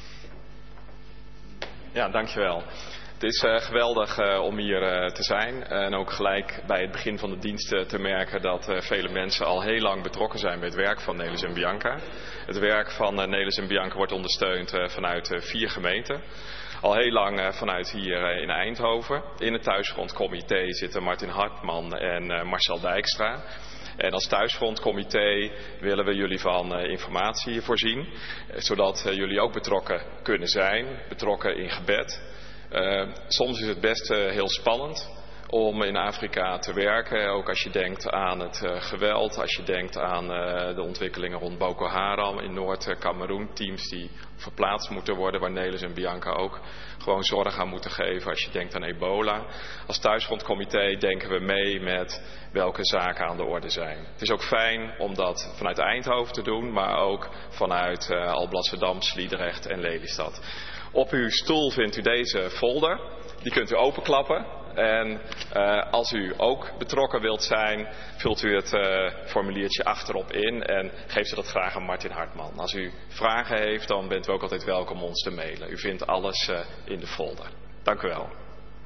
Ja, dankjewel. Het is uh, geweldig uh, om hier uh, te zijn en ook gelijk bij het begin van de dienst uh, te merken dat uh, vele mensen al heel lang betrokken zijn bij het werk van Nelis en Bianca. Het werk van uh, Nelis en Bianca wordt ondersteund uh, vanuit uh, vier gemeenten. Al heel lang uh, vanuit hier uh, in Eindhoven. In het thuisfrontcomité zitten Martin Hartman en uh, Marcel Dijkstra. En als thuisfrontcomité willen we jullie van uh, informatie voorzien. Uh, zodat uh, jullie ook betrokken kunnen zijn. Betrokken in gebed. Uh, soms is het best uh, heel spannend om in Afrika te werken. Ook als je denkt aan het uh, geweld. Als je denkt aan uh, de ontwikkelingen rond Boko Haram in Noord-Kameroen. Teams die verplaatst moeten worden, waar Nelis en Bianca ook gewoon zorg aan moeten geven. Als je denkt aan ebola. Als thuisfrontcomité denken we mee met welke zaken aan de orde zijn. Het is ook fijn om dat vanuit Eindhoven te doen, maar ook vanuit uh, Alblasserdam, Sliedrecht en Lelystad. Op uw stoel vindt u deze folder. Die kunt u openklappen. En uh, als u ook betrokken wilt zijn, vult u het uh, formuliertje achterop in en geeft u dat graag aan Martin Hartman. Als u vragen heeft, dan bent u ook altijd welkom ons te mailen. U vindt alles uh, in de folder. Dank u wel.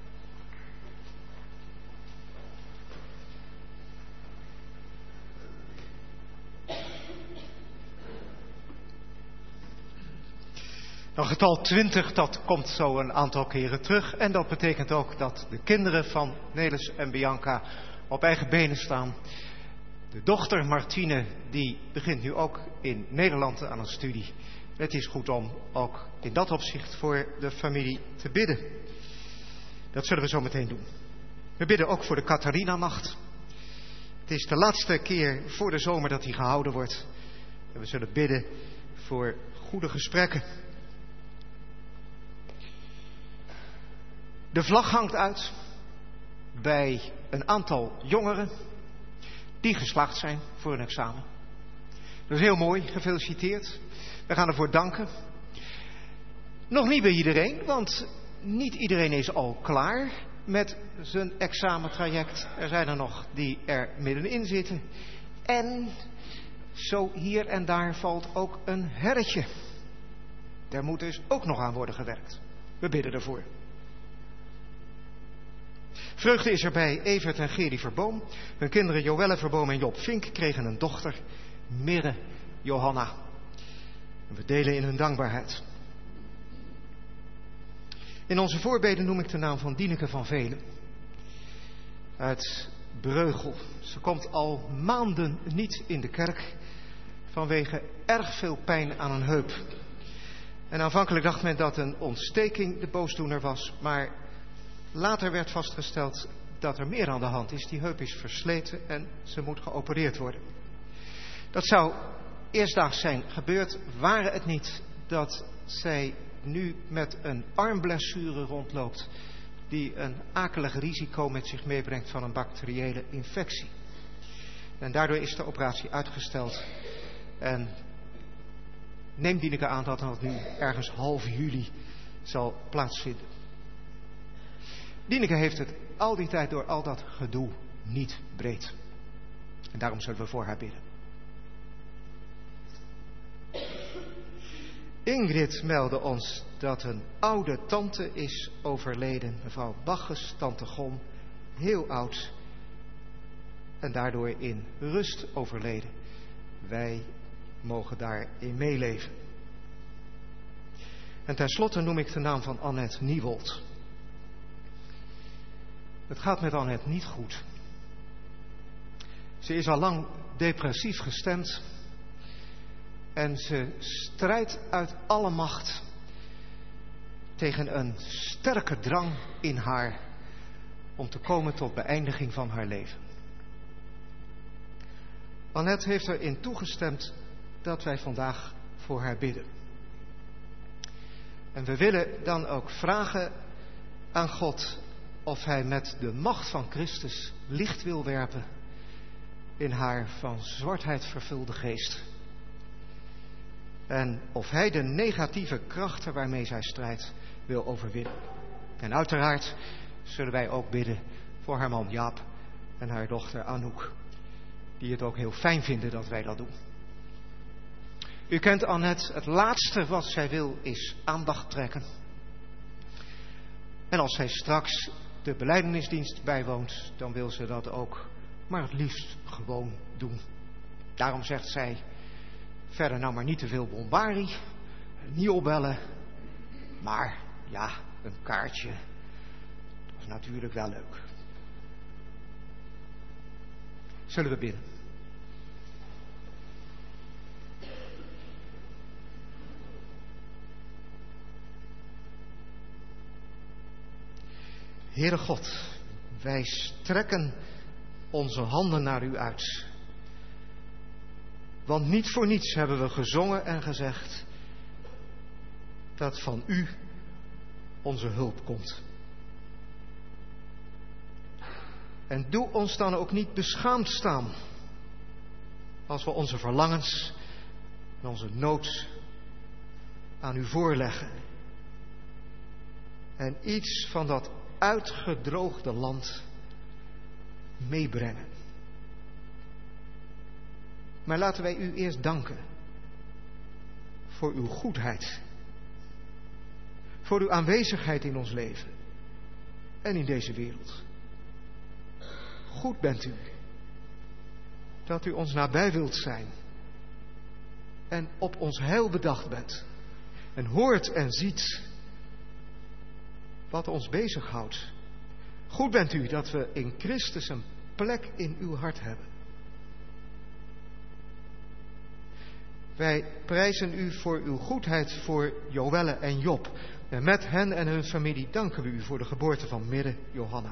Nou, getal twintig, dat komt zo een aantal keren terug. En dat betekent ook dat de kinderen van Nelis en Bianca op eigen benen staan. De dochter Martine, die begint nu ook in Nederland aan een studie. Het is goed om ook in dat opzicht voor de familie te bidden. Dat zullen we zo meteen doen. We bidden ook voor de Catharina-nacht. Het is de laatste keer voor de zomer dat die gehouden wordt. En we zullen bidden voor goede gesprekken. De vlag hangt uit bij een aantal jongeren die geslaagd zijn voor een examen. Dat is heel mooi, gefeliciteerd. We gaan ervoor danken. Nog niet bij iedereen, want niet iedereen is al klaar met zijn examentraject. Er zijn er nog die er middenin zitten. En zo hier en daar valt ook een herretje. Daar moet dus ook nog aan worden gewerkt. We bidden ervoor. Vreugde is er bij Evert en Gerry Verboom. Hun kinderen Joelle Verboom en Job Vink kregen een dochter, Mirre Johanna. En we delen in hun dankbaarheid. In onze voorbeden noem ik de naam van Dieneke van Velen. Uit Breugel. Ze komt al maanden niet in de kerk vanwege erg veel pijn aan een heup. En aanvankelijk dacht men dat een ontsteking de boosdoener was, maar later werd vastgesteld dat er meer aan de hand is. Die heup is versleten en ze moet geopereerd worden. Dat zou eerstdaags zijn gebeurd, waren het niet dat zij nu met een armblessure rondloopt die een akelig risico met zich meebrengt van een bacteriële infectie. En daardoor is de operatie uitgesteld. En neem Dieneke aan dat dat nu ergens half juli zal plaatsvinden. Dieneke heeft het al die tijd door al dat gedoe niet breed. En daarom zullen we voor haar bidden. Ingrid meldde ons dat een oude tante is overleden. Mevrouw Bagges, tante Gon, heel oud. En daardoor in rust overleden. Wij mogen daarin meeleven. En tenslotte noem ik de naam van Annette Niewold. Het gaat met Annette niet goed. Ze is al lang depressief gestemd. En ze strijdt uit alle macht tegen een sterke drang in haar om te komen tot beëindiging van haar leven. Annette heeft erin toegestemd dat wij vandaag voor haar bidden. En we willen dan ook vragen aan God of Hij met de macht van Christus licht wil werpen in haar van zwartheid vervulde geest. En of Hij de negatieve krachten waarmee zij strijdt wil overwinnen. En uiteraard zullen wij ook bidden voor haar man Jaap en haar dochter Anouk, die het ook heel fijn vinden dat wij dat doen. U kent Annette, het laatste wat zij wil is aandacht trekken. En als zij straks de belijdenisdienst bijwoont, dan wil ze dat ook, maar het liefst gewoon doen. Daarom zegt zij, verder nou maar niet te veel bombarie, niet opbellen, maar ja, een kaartje, dat is natuurlijk wel leuk. Zullen we bidden? Heere God, wij strekken onze handen naar u uit. Want niet voor niets hebben we gezongen en gezegd dat van u onze hulp komt. En doe ons dan ook niet beschaamd staan als we onze verlangens en onze nood aan u voorleggen. En iets van dat uitgedroogde land meebrengen. Maar laten wij u eerst danken voor uw goedheid, voor uw aanwezigheid in ons leven en in deze wereld. Goed bent u dat u ons nabij wilt zijn en op ons heil bedacht bent en hoort en ziet wat ons bezighoudt. Goed bent u dat we in Christus een plek in uw hart hebben. Wij prijzen u voor uw goedheid voor Joelle en Job. En met hen en hun familie danken we u voor de geboorte van Mirre Johanna.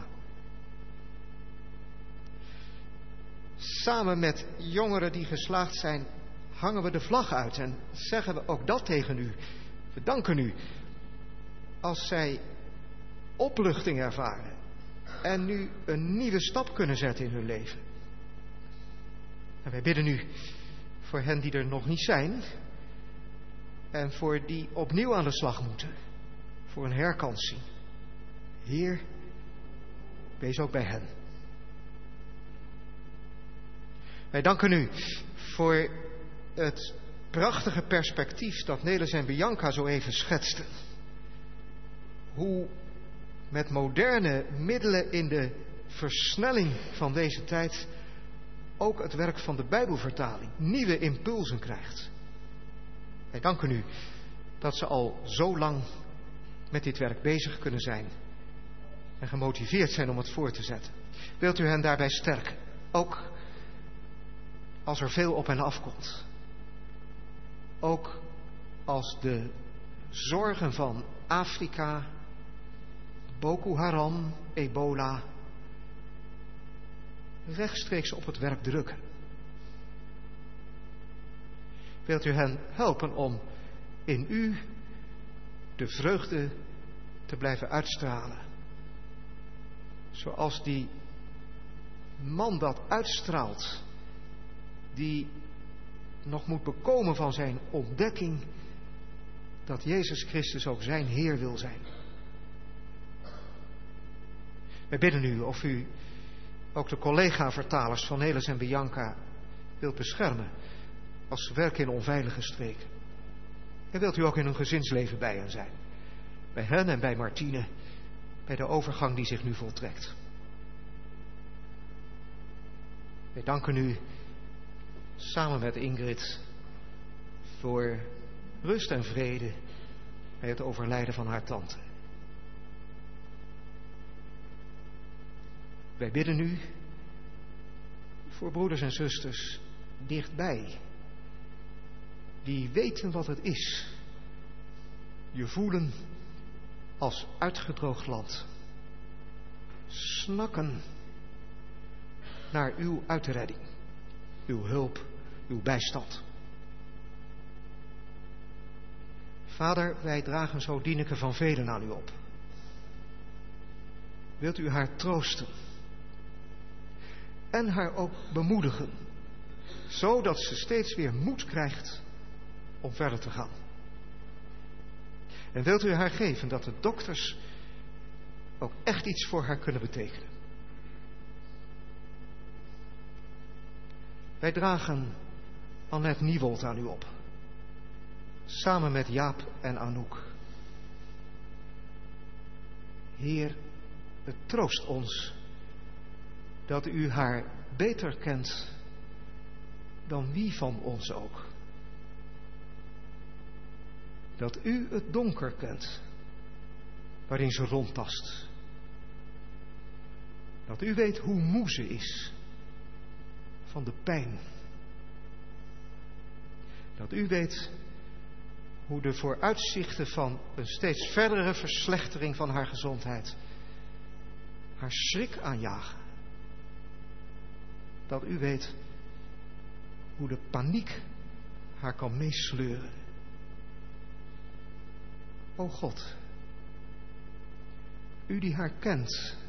Samen met jongeren die geslaagd zijn, hangen we de vlag uit en zeggen we ook dat tegen u. We danken u als zij opluchting ervaren en nu een nieuwe stap kunnen zetten in hun leven. En wij bidden u voor hen die er nog niet zijn en voor die opnieuw aan de slag moeten, voor een herkansing. Heer, wees ook bij hen. Wij danken u voor het prachtige perspectief dat Nelis en Bianca zo even schetsten. Hoe met moderne middelen in de versnelling van deze tijd ook het werk van de Bijbelvertaling nieuwe impulsen krijgt. Wij danken u dat ze al zo lang met dit werk bezig kunnen zijn en gemotiveerd zijn om het voor te zetten. Wilt u hen daarbij sterken, ook als er veel op hen afkomt. Ook als de zorgen van Afrika, Boko Haram, ebola rechtstreeks op het werk drukken. Wilt u hen helpen om in u de vreugde te blijven uitstralen. Zoals die man dat uitstraalt, die nog moet bekomen van zijn ontdekking dat Jezus Christus ook zijn Heer wil zijn. Wij bidden u of u ook de collega-vertalers van Nelis en Bianca wilt beschermen als ze werken in onveilige streken. En wilt u ook in hun gezinsleven bij hen zijn. Bij hen en bij Martine, bij de overgang die zich nu voltrekt. Wij danken u samen met Ingrid voor rust en vrede bij het overlijden van haar tante. Wij bidden u voor broeders en zusters dichtbij, die weten wat het is, je voelen als uitgedroogd land, snakken naar uw uitredding. uw hulp, uw bijstand. Vader, wij dragen zo Dieneke van Velen aan u op. Wilt u haar troosten en haar ook bemoedigen, zodat ze steeds weer moed krijgt om verder te gaan. En wilt u haar geven dat de dokters ook echt iets voor haar kunnen betekenen. Wij dragen Annette Niewold aan u op, samen met Jaap en Anouk. Heer, het troost ons dat u haar beter kent dan wie van ons ook. Dat u het donker kent waarin ze rondtast. Dat u weet hoe moe ze is van de pijn. Dat u weet hoe de vooruitzichten van een steeds verdere verslechtering van haar gezondheid haar schrik aanjagen. Dat u weet hoe de paniek haar kan meesleuren. O God, u die haar kent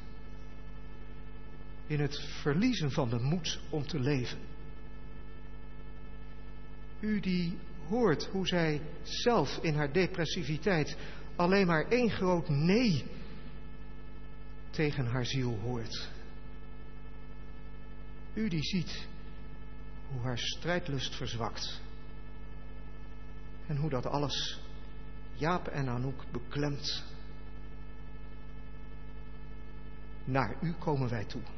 in het verliezen van de moed om te leven. U die hoort hoe zij zelf in haar depressiviteit alleen maar één groot nee tegen haar ziel hoort. U die ziet hoe haar strijdlust verzwakt en hoe dat alles Jaap en Anouk beklemt. Naar u komen wij toe.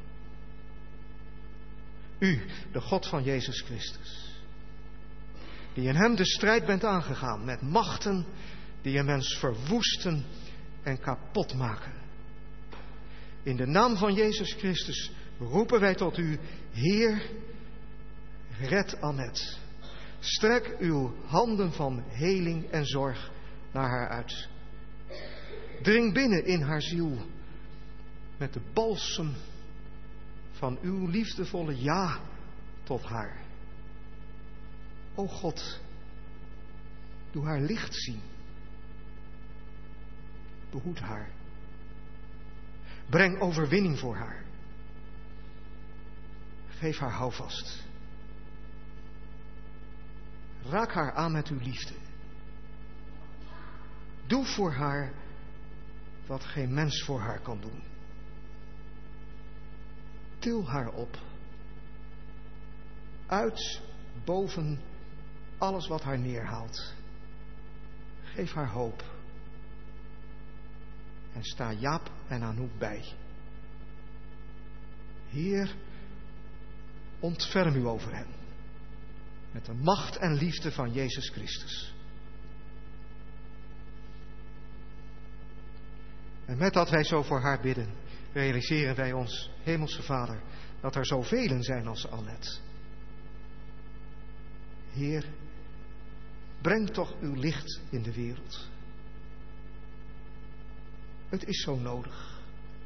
U, de God van Jezus Christus, die in hem de strijd bent aangegaan met machten die een mens verwoesten en kapot maken. In de naam van Jezus Christus roepen wij tot u, Heer, red Annette. Strek uw handen van heling en zorg naar haar uit. Dring binnen in haar ziel met de balsem van uw liefdevolle ja tot haar. O God, doe haar licht zien. Behoed haar. Breng overwinning voor haar. Geef haar houvast. Raak haar aan met uw liefde. Doe voor haar wat geen mens voor haar kan doen. Til haar op. Uit boven alles wat haar neerhaalt. Geef haar hoop. En sta Jaap en Anouk bij. Heer, ontferm u over hen. Met de macht en liefde van Jezus Christus. En met dat wij zo voor haar bidden, realiseren wij ons, Hemelse Vader, dat er zoveel zijn als Annette. Heer, breng toch uw licht in de wereld. Het is zo nodig.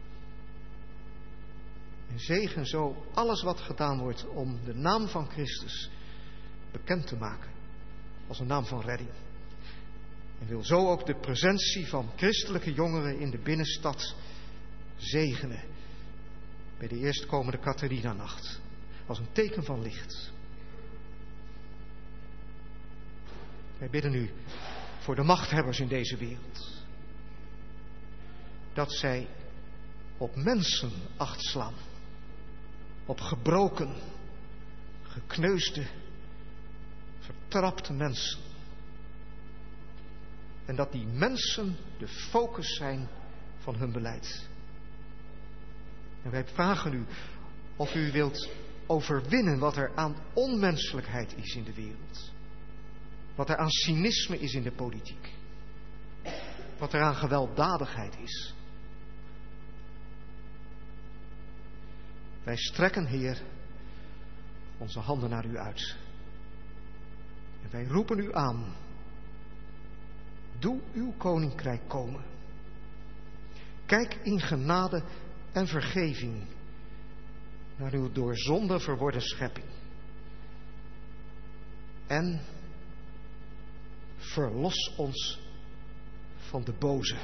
En zegen zo alles wat gedaan wordt om de naam van Christus bekend te maken als een naam van redding. En wil zo ook de presentie van christelijke jongeren in de binnenstad zegenen bij de eerstkomende Catharina-nacht als een teken van licht. Wij bidden u voor de machthebbers in deze wereld. Dat zij op mensen acht slaan. Op gebroken, gekneusde, vertrapte mensen. En dat die mensen de focus zijn van hun beleid. En wij vragen u of u wilt overwinnen wat er aan onmenselijkheid is in de wereld. Wat er aan cynisme is in de politiek. Wat er aan gewelddadigheid is. Wij strekken, Heer, onze handen naar u uit. En wij roepen u aan. Doe uw koninkrijk komen. Kijk in genade en vergeving naar uw door zonde verworden schepping. En verlos ons van de boze.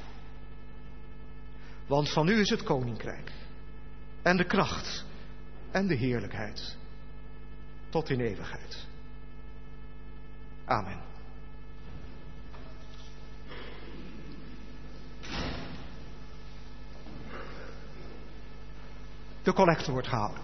Want van u is het koninkrijk en de kracht en de heerlijkheid tot in eeuwigheid. Amen. De collecte wordt gehouden.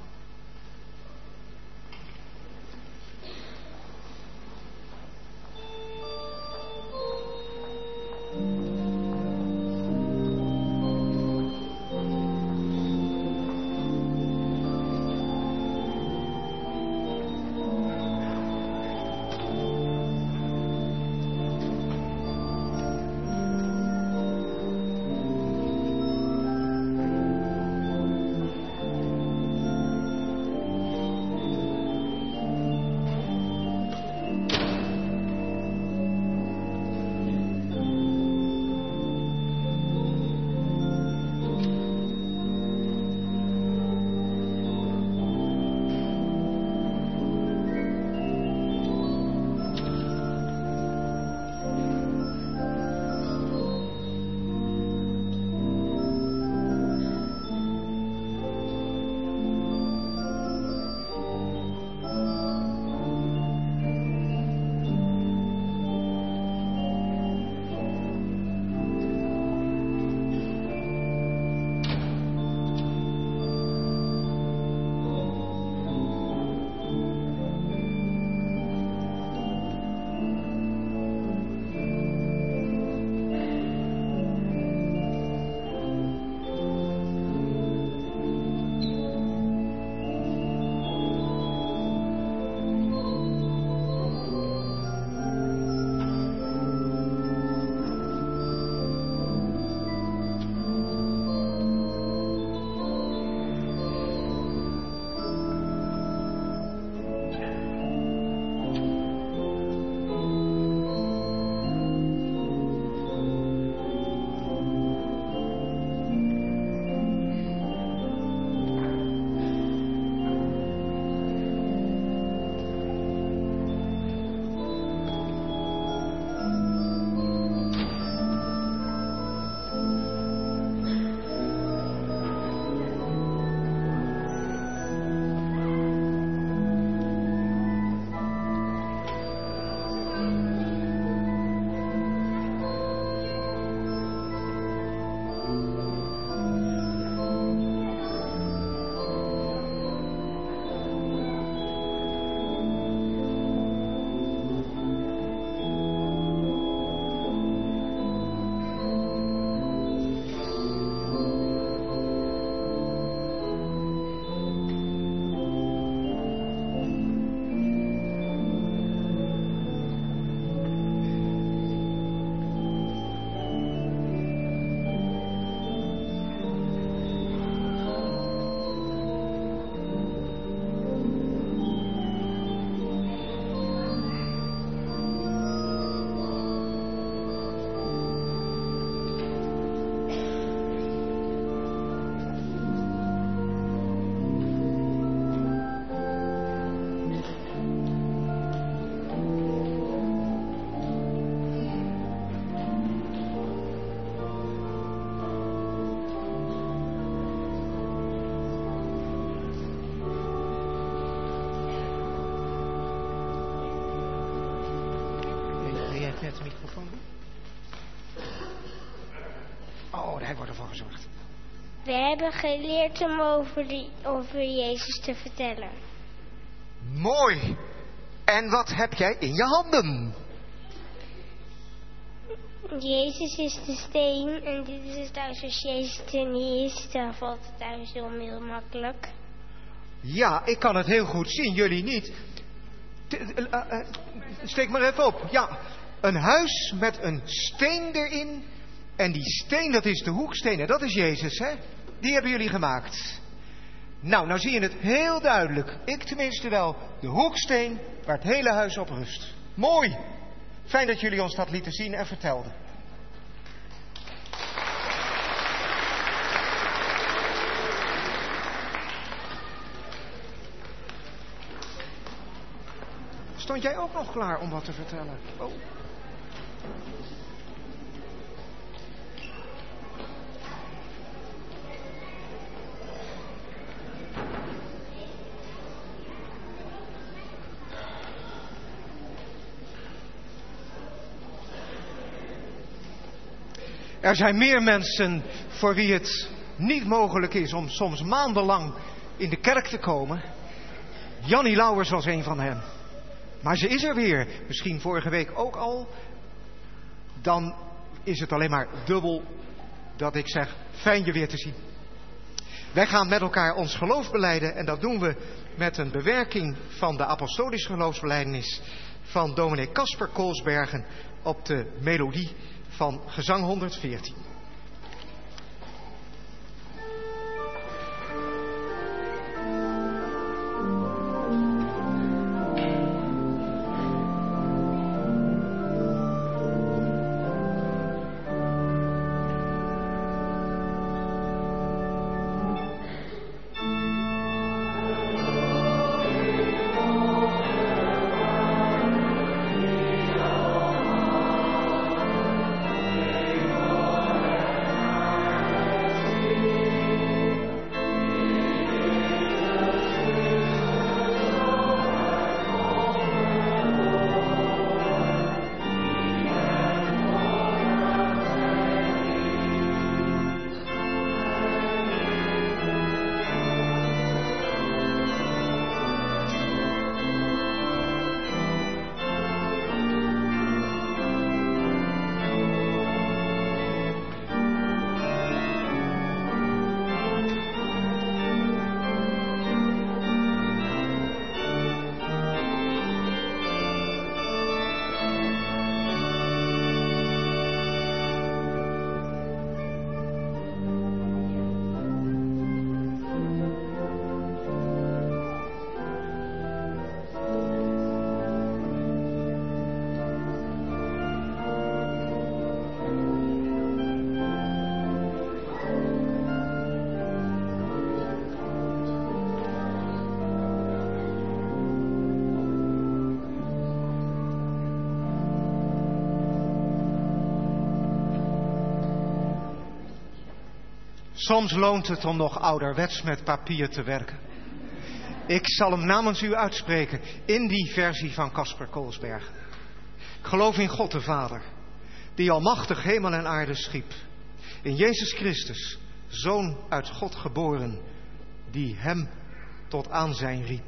Net de microfoon doen. Oh, daar wordt ervoor gezorgd. We hebben geleerd om over, die, over Jezus te vertellen. Mooi. En wat heb jij in je handen? Jezus is de steen en dit is het huis. Als Jezus er niet is, dan valt het huis heel, heel makkelijk. Ja, ik kan het heel goed zien, jullie niet. Steek maar even op. Ja, een huis met een steen erin. En die steen, dat is de hoeksteen. En dat is Jezus, hè? Die hebben jullie gemaakt. Nou, nou zie je het heel duidelijk. Ik tenminste wel. De hoeksteen waar het hele huis op rust. Mooi. Fijn dat jullie ons dat lieten zien en vertelden. stond jij ook nog klaar om wat te vertellen? Oh. Er zijn meer mensen voor wie het niet mogelijk is om soms maandenlang in de kerk te komen. Jannie Lauwers was een van hen. Maar ze is er weer. Misschien vorige week ook al. Dan is het alleen maar dubbel dat ik zeg, fijn je weer te zien. Wij gaan met elkaar ons geloof belijden. En dat doen we met een bewerking van de apostolische geloofsbelijdenis van dominee Casper Koolsbergen op de melodie van gezang honderdveertien. Soms loont het om nog ouderwets met papier te werken. Ik zal hem namens u uitspreken in die versie van Casper Koolsbergen. Ik geloof in God de Vader, die almachtig hemel en aarde schiep. In Jezus Christus, Zoon uit God geboren, die hem tot aanzijn riep.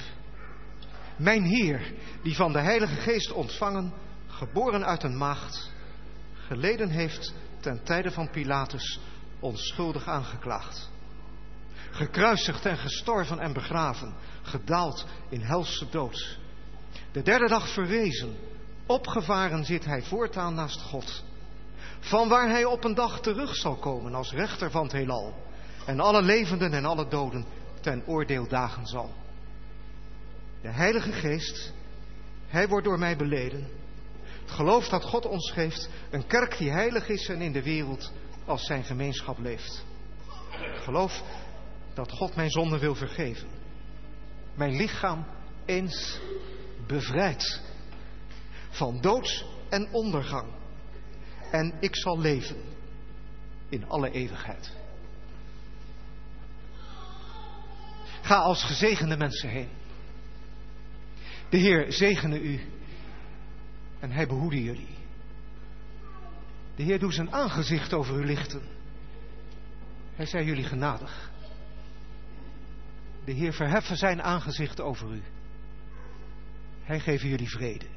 Mijn Heer, die van de Heilige Geest ontvangen, geboren uit een maagd, geleden heeft ten tijde van Pilatus, onschuldig aangeklaagd. Gekruisigd en gestorven en begraven, gedaald in helse dood. De derde dag verrezen, opgevaren zit hij voortaan naast God. Vanwaar hij op een dag terug zal komen als rechter van het heelal. En alle levenden en alle doden ten oordeel dagen zal. De Heilige Geest, hij wordt door mij beleden. Het geloof dat God ons geeft, een kerk die heilig is en in de wereld als zijn gemeenschap leeft. Ik geloof dat God mijn zonde wil vergeven. Mijn lichaam eens bevrijd van dood en ondergang. En ik zal leven in alle eeuwigheid. Ga als gezegende mensen heen. De Heer zegene u en hij behoede jullie. De Heer doet zijn aangezicht over u lichten. Hij zij jullie genadig. De Heer verheffen zijn aangezicht over u. Hij geeft jullie vrede.